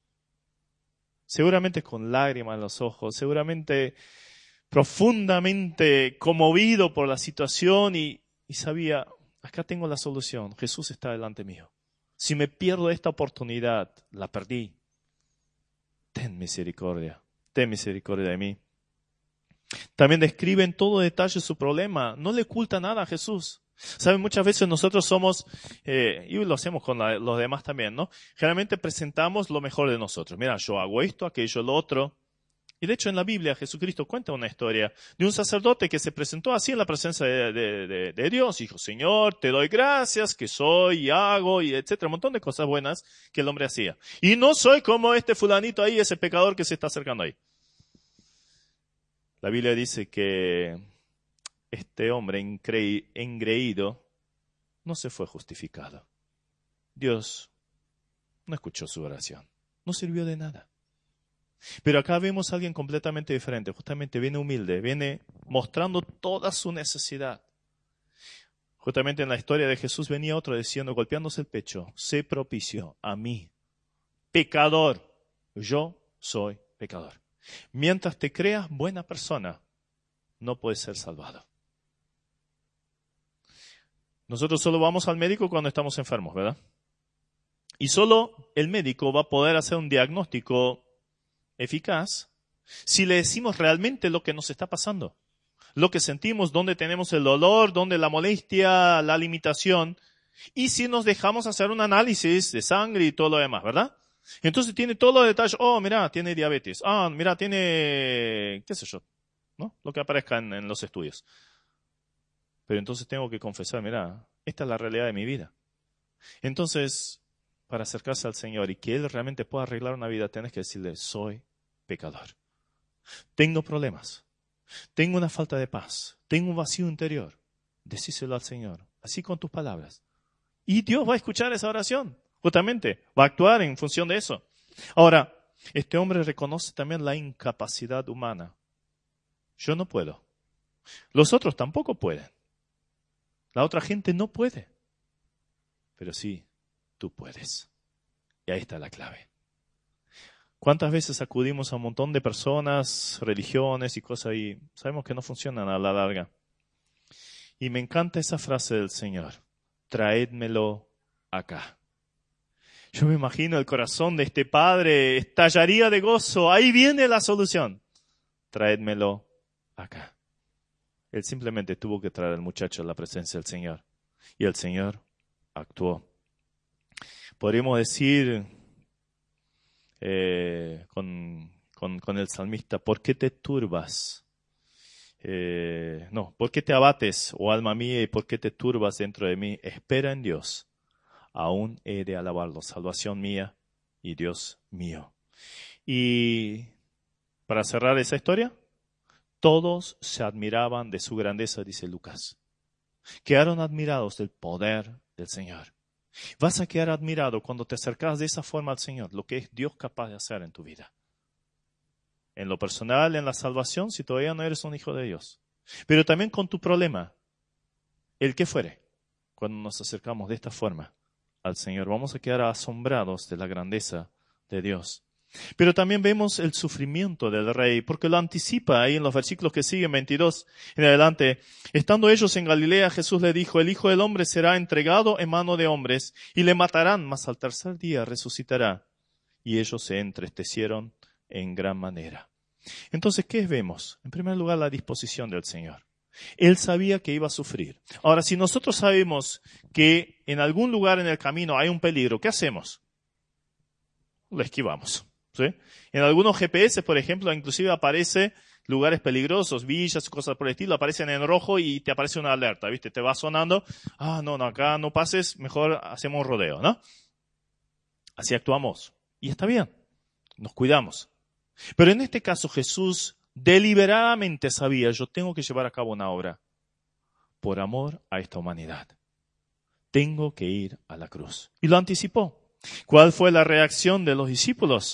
S1: Seguramente con lágrimas en los ojos, seguramente profundamente conmovido por la situación y sabía, acá tengo la solución. Jesús está delante mío. Si me pierdo esta oportunidad, la perdí. Ten misericordia de mí. También describe en todo detalle su problema. No le oculta nada a Jesús. Saben, muchas veces nosotros somos, y lo hacemos con los demás también, ¿no? Generalmente presentamos lo mejor de nosotros. Mira, yo hago esto, aquello, lo otro. Y de hecho en la Biblia Jesucristo cuenta una historia de un sacerdote que se presentó así en la presencia de Dios. Y dijo, Señor, te doy gracias que soy y hago y etcétera. Un montón de cosas buenas que el hombre hacía. Y no soy como este fulanito ahí, ese pecador que se está acercando ahí. La Biblia dice que este hombre engreído no se fue justificado. Dios no escuchó su oración. No sirvió de nada. Pero acá vemos a alguien completamente diferente. Justamente viene humilde, viene mostrando toda su necesidad. Justamente en la historia de Jesús venía otro diciendo, golpeándose el pecho, sé propicio a mí, pecador. Yo soy pecador. Mientras te creas buena persona, no puedes ser salvado. Nosotros solo vamos al médico cuando estamos enfermos, ¿verdad? Y solo el médico va a poder hacer un diagnóstico eficaz si le decimos realmente lo que nos está pasando, lo que sentimos, dónde tenemos el dolor, dónde la molestia, la limitación, y si nos dejamos hacer un análisis de sangre y todo lo demás, ¿verdad? Entonces tiene todos los detalles. Oh, mira, tiene diabetes. Ah, mira, tiene, qué sé yo, ¿no? Lo que aparezca en los estudios. Pero entonces tengo que confesar, mira, esta es la realidad de mi vida. Entonces, para acercarse al Señor y que Él realmente pueda arreglar una vida, tienes que decirle, soy pecador. Tengo problemas. Tengo una falta de paz. Tengo un vacío interior. Decíselo al Señor, así con tus palabras. Y Dios va a escuchar esa oración. Justamente, va a actuar en función de eso. Ahora, este hombre reconoce también la incapacidad humana. Yo no puedo. Los otros tampoco pueden. La otra gente no puede. Pero sí, tú puedes. Y ahí está la clave. ¿Cuántas veces acudimos a un montón de personas, religiones y cosas y sabemos que no funcionan a la larga? Y me encanta esa frase del Señor. Traédmelo acá. Yo me imagino el corazón de este padre estallaría de gozo. Ahí viene la solución. Traédmelo acá. Él simplemente tuvo que traer al muchacho a la presencia del Señor. Y el Señor actuó. Podríamos decir con el salmista, ¿por qué te turbas? ¿Por qué te abates, oh alma mía, y por qué te turbas dentro de mí? Espera en Dios. Aún he de alabarlo, salvación mía y Dios mío. Y para cerrar esa historia, todos se admiraban de su grandeza, dice Lucas. Quedaron admirados del poder del Señor. Vas a quedar admirado cuando te acercas de esa forma al Señor, lo que es Dios capaz de hacer en tu vida. En lo personal, en la salvación, si todavía no eres un hijo de Dios. Pero también con tu problema, el que fuere, cuando nos acercamos de esta forma al Señor, vamos a quedar asombrados de la grandeza de Dios. Pero también vemos el sufrimiento del rey, porque lo anticipa ahí en los versículos que siguen, 22 en adelante. Estando ellos en Galilea, Jesús le dijo, el Hijo del Hombre será entregado en mano de hombres, y le matarán, mas al tercer día resucitará. Y ellos se entristecieron en gran manera. Entonces, ¿qué vemos? En primer lugar, la disposición del Señor. Él sabía que iba a sufrir. Ahora, si nosotros sabemos que en algún lugar en el camino hay un peligro, ¿qué hacemos? Lo esquivamos. ¿Sí? En algunos GPS, por ejemplo, inclusive aparece lugares peligrosos, villas, cosas por el estilo, aparecen en rojo y te aparece una alerta, ¿viste? Te va sonando, no, acá no pases, mejor hacemos un rodeo, ¿no? Así actuamos. Y está bien, nos cuidamos. Pero en este caso Jesús deliberadamente sabía, yo tengo que llevar a cabo una obra por amor a esta humanidad. Tengo que ir a la cruz. Y lo anticipó. ¿Cuál fue la reacción de los discípulos?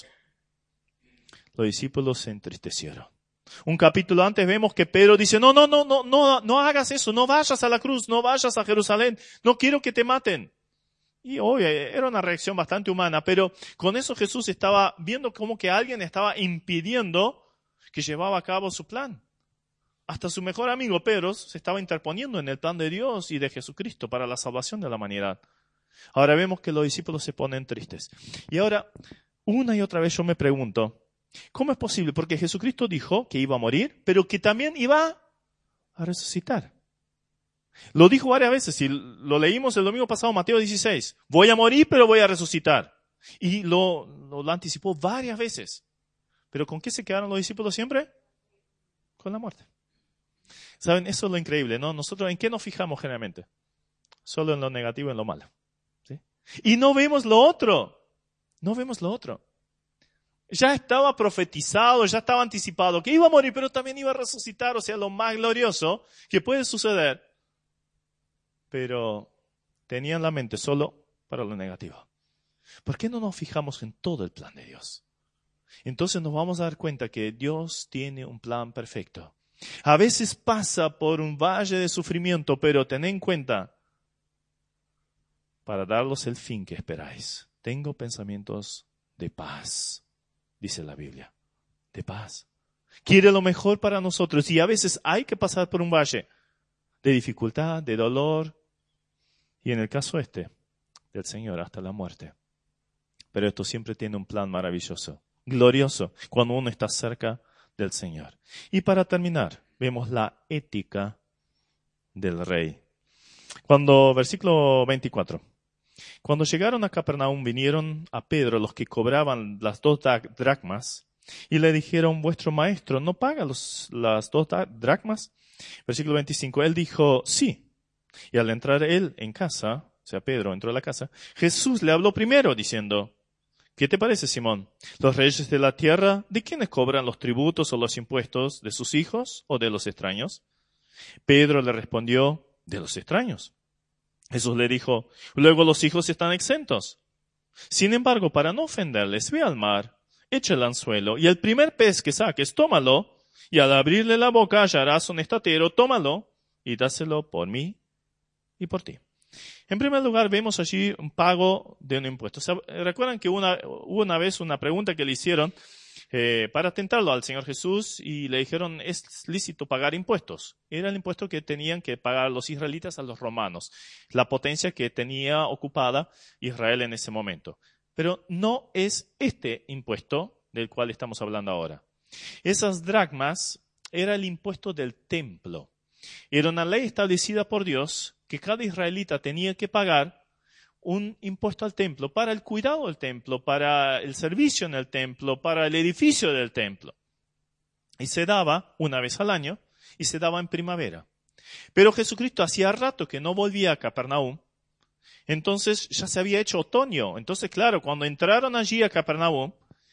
S1: Los discípulos se entristecieron. Un capítulo antes vemos que Pedro dice, no hagas eso, no vayas a la cruz, no vayas a Jerusalén, no quiero que te maten. Y obvio, era una reacción bastante humana, pero con eso Jesús estaba viendo como que alguien estaba impidiendo que llevaba a cabo su plan. Hasta su mejor amigo Pedro se estaba interponiendo en el plan de Dios y de Jesucristo para la salvación de la humanidad. Ahora vemos que los discípulos se ponen tristes. Y ahora, una y otra vez yo me pregunto, ¿cómo es posible? Porque Jesucristo dijo que iba a morir, pero que también iba a resucitar. Lo dijo varias veces, y lo leímos el domingo pasado, Mateo 16. Voy a morir, pero voy a resucitar. Y lo anticipó varias veces. ¿Pero con qué se quedaron los discípulos siempre? Con la muerte. ¿Saben? Eso es lo increíble, ¿no? Nosotros, ¿en qué nos fijamos generalmente? Solo en lo negativo, en lo malo. ¿Sí? Y no vemos lo otro. No vemos lo otro. Ya estaba profetizado, ya estaba anticipado que iba a morir, pero también iba a resucitar, o sea, lo más glorioso que puede suceder. Pero tenían la mente solo para lo negativo. ¿Por qué no nos fijamos en todo el plan de Dios? Entonces nos vamos a dar cuenta que Dios tiene un plan perfecto. A veces pasa por un valle de sufrimiento, pero tened en cuenta, para daros el fin que esperáis. Tengo pensamientos de paz, dice la Biblia, de paz. Quiere lo mejor para nosotros y a veces hay que pasar por un valle de dificultad, de dolor, y en el caso del Señor, hasta la muerte. Pero esto siempre tiene un plan maravilloso, glorioso, cuando uno está cerca del Señor. Y para terminar, vemos la ética del rey. Versículo 24. Cuando llegaron a Capernaum, vinieron a Pedro los que cobraban las 2 dracmas y le dijeron, vuestro maestro no paga las 2 dracmas. Versículo 25, él dijo, sí. Y al entrar él en casa, o sea, Pedro entró a la casa, Jesús le habló primero diciendo, ¿qué te parece, Simón? ¿Los reyes de la tierra, de quiénes cobran los tributos o los impuestos? ¿De sus hijos o de los extraños? Pedro le respondió, de los extraños. Jesús le dijo, luego los hijos están exentos. Sin embargo, para no ofenderles, ve al mar, echa el anzuelo, y el primer pez que saques, tómalo, y al abrirle la boca hallarás un estatero, tómalo, y dáselo por mí y por ti. En primer lugar, vemos allí un pago de un impuesto. O sea, recuerdan que hubo una vez una pregunta que le hicieron para tentarlo al Señor Jesús y le dijeron, ¿es lícito pagar impuestos? Era el impuesto que tenían que pagar los israelitas a los romanos, la potencia que tenía ocupada Israel en ese momento. Pero no es este impuesto del cual estamos hablando ahora. Esas dracmas era el impuesto del templo. Era una ley establecida por Dios que cada israelita tenía que pagar un impuesto al templo para el cuidado del templo, para el servicio en el templo, para el edificio del templo. Y se daba una vez al año y se daba en primavera. Pero Jesucristo hacía rato que no volvía a Capernaum, entonces ya se había hecho otoño. Entonces, claro, cuando entraron allí a Capernaum,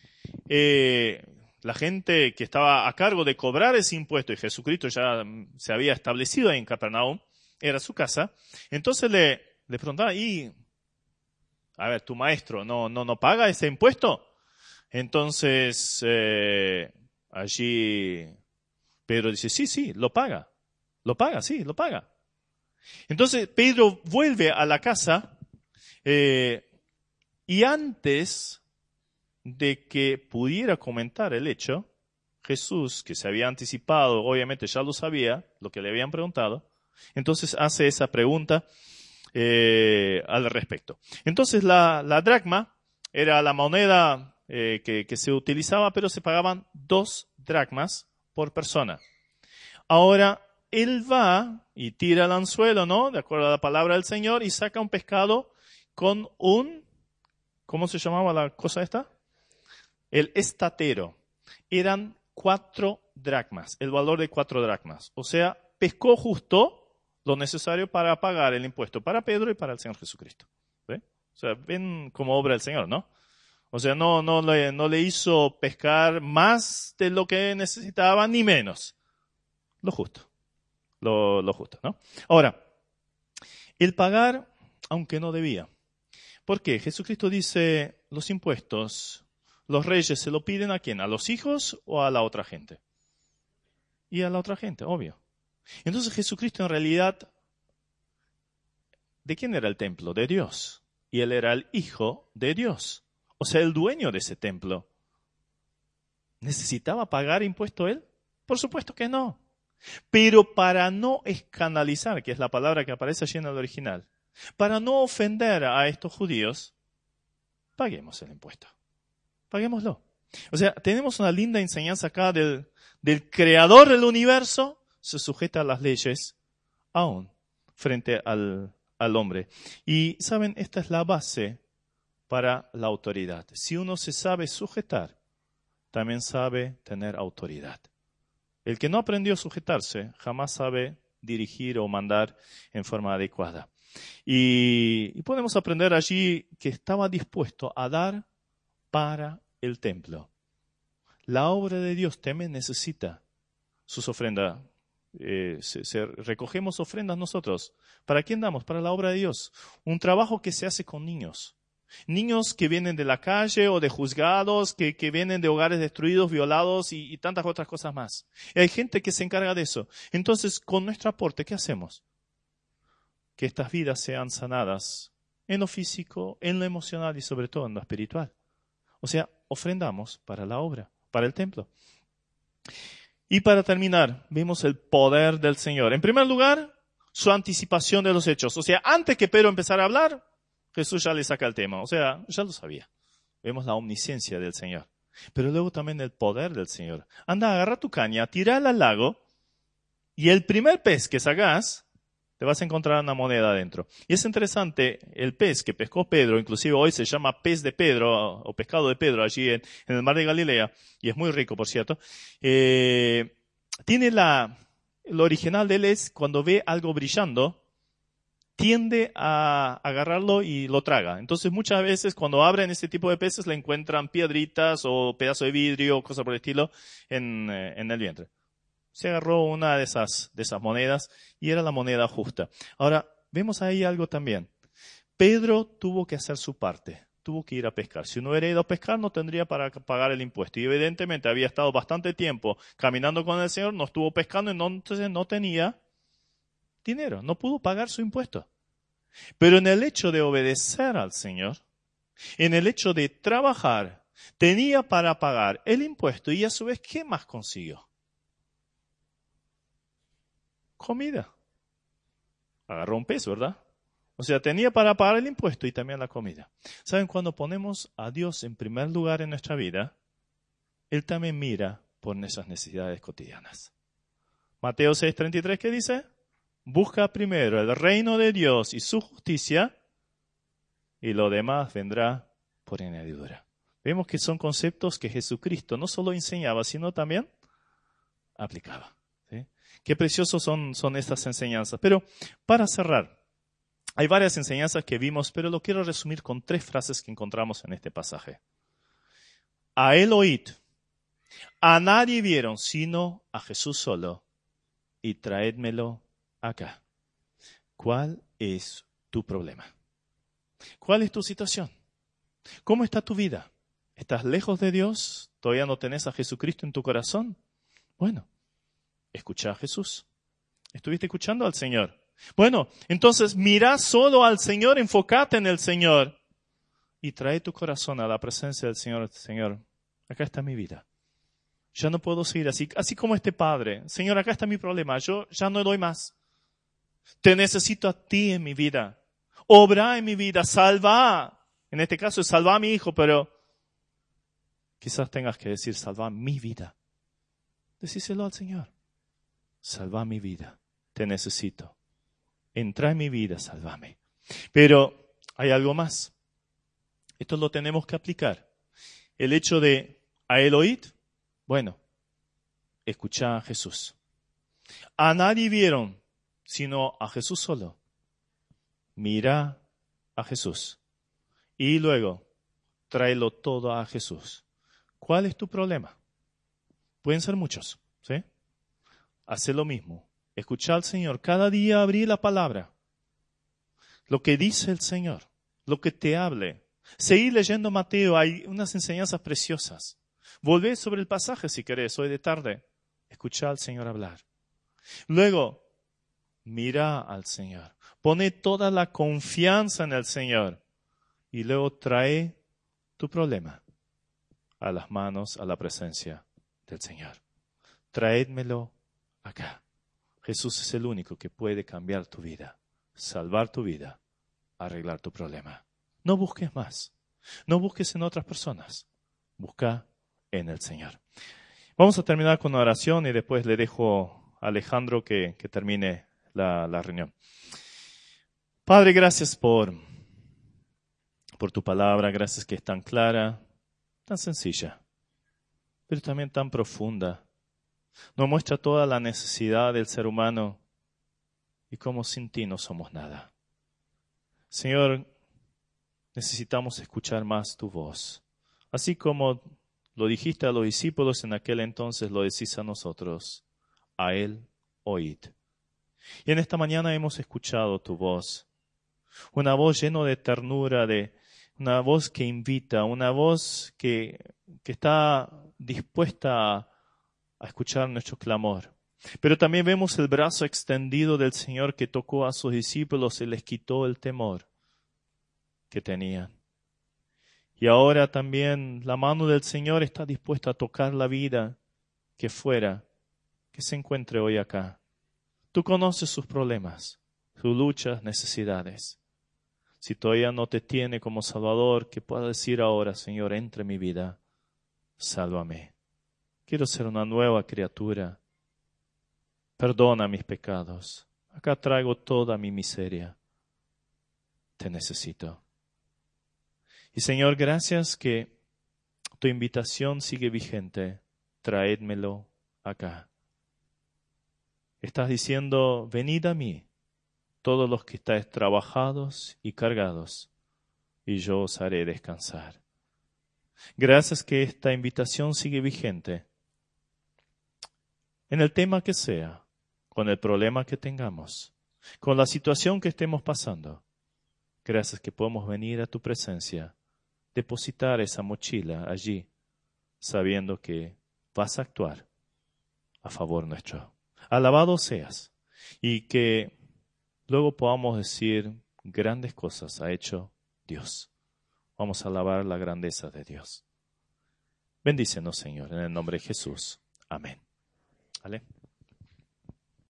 S1: la gente que estaba a cargo de cobrar ese impuesto, y Jesucristo ya se había establecido ahí en Capernaum, era su casa, entonces le preguntaba, a ver, tu maestro no paga ese impuesto. Entonces, allí Pedro dice, sí, lo paga. Lo paga. Entonces Pedro vuelve a la casa Y antes de que pudiera comentar el hecho, Jesús, que se había anticipado, obviamente ya lo sabía, lo que le habían preguntado, entonces hace esa pregunta al respecto. Entonces la dracma era la moneda que se utilizaba, pero se pagaban 2 dracmas por persona. Ahora, él va y tira el anzuelo, ¿no? De acuerdo a la palabra del Señor, y saca un pescado con ¿cómo se llamaba la cosa esta? El estatero. Eran 4 dracmas, el valor de 4 dracmas. O sea, pescó justo lo necesario para pagar el impuesto para Pedro y para el Señor Jesucristo. ¿Ve? O sea, ven cómo obra el Señor, ¿no? O sea, no le hizo pescar más de lo que necesitaba, ni menos. Lo justo. Lo justo, ¿no? Ahora, el pagar, aunque no debía. ¿Por qué? Jesucristo dice, los impuestos, los reyes se lo piden ¿a quién? ¿A los hijos o a la otra gente? Y a la otra gente, obvio. Entonces Jesucristo en realidad, ¿de quién era el templo? De Dios. Y él era el hijo de Dios. O sea, el dueño de ese templo. ¿Necesitaba pagar impuesto él? Por supuesto que no. Pero para no escandalizar, que es la palabra que aparece allí en el original, para no ofender a estos judíos, paguemos el impuesto. Paguémoslo. O sea, tenemos una linda enseñanza acá del creador del universo, se sujeta a las leyes aún frente al hombre. Y saben, esta es la base para la autoridad. Si uno se sabe sujetar, también sabe tener autoridad. El que no aprendió a sujetarse jamás sabe dirigir o mandar en forma adecuada. Y podemos aprender allí que estaba dispuesto a dar para el templo. La obra de Dios también necesita sus ofrendas. Recogemos ofrendas nosotros. ¿Para quién damos? Para la obra de Dios. Un trabajo que se hace con niños. Niños que vienen de la calle o de juzgados, que vienen de hogares destruidos, violados y tantas otras cosas más. Y hay gente que se encarga de eso. Entonces, con nuestro aporte, ¿qué hacemos? Que estas vidas sean sanadas en lo físico, en lo emocional y sobre todo en lo espiritual. O sea, ofrendamos para la obra, para el templo. Y para terminar, vemos el poder del Señor. En primer lugar, su anticipación de los hechos. O sea, antes que Pedro empezara a hablar, Jesús ya le saca el tema. O sea, ya lo sabía. Vemos la omnisciencia del Señor. Pero luego también el poder del Señor. Anda, agarra tu caña, tírala al lago y el primer pez que sacas, te vas a encontrar una moneda adentro. Y es interesante, el pez que pescó Pedro, inclusive hoy se llama pez de Pedro o pescado de Pedro allí en el mar de Galilea, y es muy rico, por cierto. Tiene lo original de él es cuando ve algo brillando, tiende a agarrarlo y lo traga. Entonces muchas veces cuando abren este tipo de peces le encuentran piedritas o pedazos de vidrio o cosas por el estilo en el vientre. Se agarró una de esas monedas y era la moneda justa. Ahora, vemos ahí algo también. Pedro tuvo que hacer su parte, tuvo que ir a pescar. Si no hubiera ido a pescar no tendría para pagar el impuesto. Y evidentemente había estado bastante tiempo caminando con el Señor, no estuvo pescando, entonces no tenía dinero, no pudo pagar su impuesto. Pero en el hecho de obedecer al Señor, en el hecho de trabajar, tenía para pagar el impuesto y a su vez, ¿qué más consiguió? Comida. Agarró un pez, ¿verdad? O sea, tenía para pagar el impuesto y también la comida. ¿Saben? Cuando ponemos a Dios en primer lugar en nuestra vida, Él también mira por nuestras necesidades cotidianas. Mateo 6:33, ¿qué dice? Busca primero el reino de Dios y su justicia, y lo demás vendrá por añadidura. Vemos que son conceptos que Jesucristo no solo enseñaba, sino también aplicaba. ¿Sí? Qué preciosos son estas enseñanzas. Pero para cerrar, hay varias enseñanzas que vimos, pero lo quiero resumir con 3 frases que encontramos en este pasaje. A él oíd, a nadie vieron sino a Jesús solo, y traédmelo acá. ¿Cuál es tu problema? ¿Cuál es tu situación? ¿Cómo está tu vida? ¿Estás lejos de Dios? ¿Todavía no tenés a Jesucristo en tu corazón? Bueno, escucha a Jesús. ¿Estuviste escuchando al Señor? Bueno, entonces mira solo al Señor, enfócate en el Señor y trae tu corazón a la presencia del Señor. Señor, acá está mi vida. Ya no puedo seguir así como este padre. Señor, acá está mi problema. Yo ya no doy más. Te necesito a ti en mi vida. Obra en mi vida. Salva. En este caso es salva a mi hijo, pero quizás tengas que decir salva mi vida. Decíselo al Señor. Salva mi vida. Te necesito. Entra en mi vida, sálvame. Pero hay algo más. Esto lo tenemos que aplicar. El hecho de a él oíd, bueno, escucha a Jesús. A nadie vieron, sino a Jesús solo. Mira a Jesús. Y luego, tráelo todo a Jesús. ¿Cuál es tu problema? Pueden ser muchos, ¿sí? Haz lo mismo. Escucha al Señor. Cada día abrí la palabra. Lo que dice el Señor. Lo que te hable. Seguí leyendo Mateo. Hay unas enseñanzas preciosas. Volvé sobre el pasaje si querés, hoy de tarde. Escucha al Señor hablar. Luego, mira al Señor. Pone toda la confianza en el Señor. Y luego trae tu problema a las manos, a la presencia del Señor. Traédmelo acá. Jesús es el único que puede cambiar tu vida, salvar tu vida, arreglar tu problema. No busques más. No busques en otras personas. Busca en el Señor. Vamos a terminar con una oración y después le dejo a Alejandro que termine la reunión. Padre, gracias por tu palabra. Gracias que es tan clara, tan sencilla, pero también tan profunda. Nos muestra toda la necesidad del ser humano y cómo sin ti no somos nada. Señor, necesitamos escuchar más tu voz. Así como lo dijiste a los discípulos en aquel entonces, lo decís a nosotros. A él oíd. Y en esta mañana hemos escuchado tu voz. Una voz llena de ternura, una voz que invita, una voz que está dispuesta a escuchar nuestro clamor. Pero también vemos el brazo extendido del Señor que tocó a sus discípulos y les quitó el temor que tenían. Y ahora también la mano del Señor está dispuesta a tocar la vida que fuera, que se encuentre hoy acá. Tú conoces sus problemas, sus luchas, necesidades. Si todavía no te tiene como Salvador, que pueda decir ahora, Señor, entra en mi vida, sálvame. Quiero ser una nueva criatura. Perdona mis pecados. Acá traigo toda mi miseria. Te necesito. Y Señor, gracias que tu invitación sigue vigente. Traédmelo acá. Estás diciendo, venid a mí, todos los que estáis trabajados y cargados, y yo os haré descansar. Gracias que esta invitación sigue vigente. En el tema que sea, con el problema que tengamos, con la situación que estemos pasando, gracias que podemos venir a tu presencia, depositar esa mochila allí, sabiendo que vas a actuar a favor nuestro. Alabado seas, y que luego podamos decir grandes cosas ha hecho Dios. Vamos a alabar la grandeza de Dios. Bendícenos, Señor, en el nombre de Jesús. Amén. ¿Vale?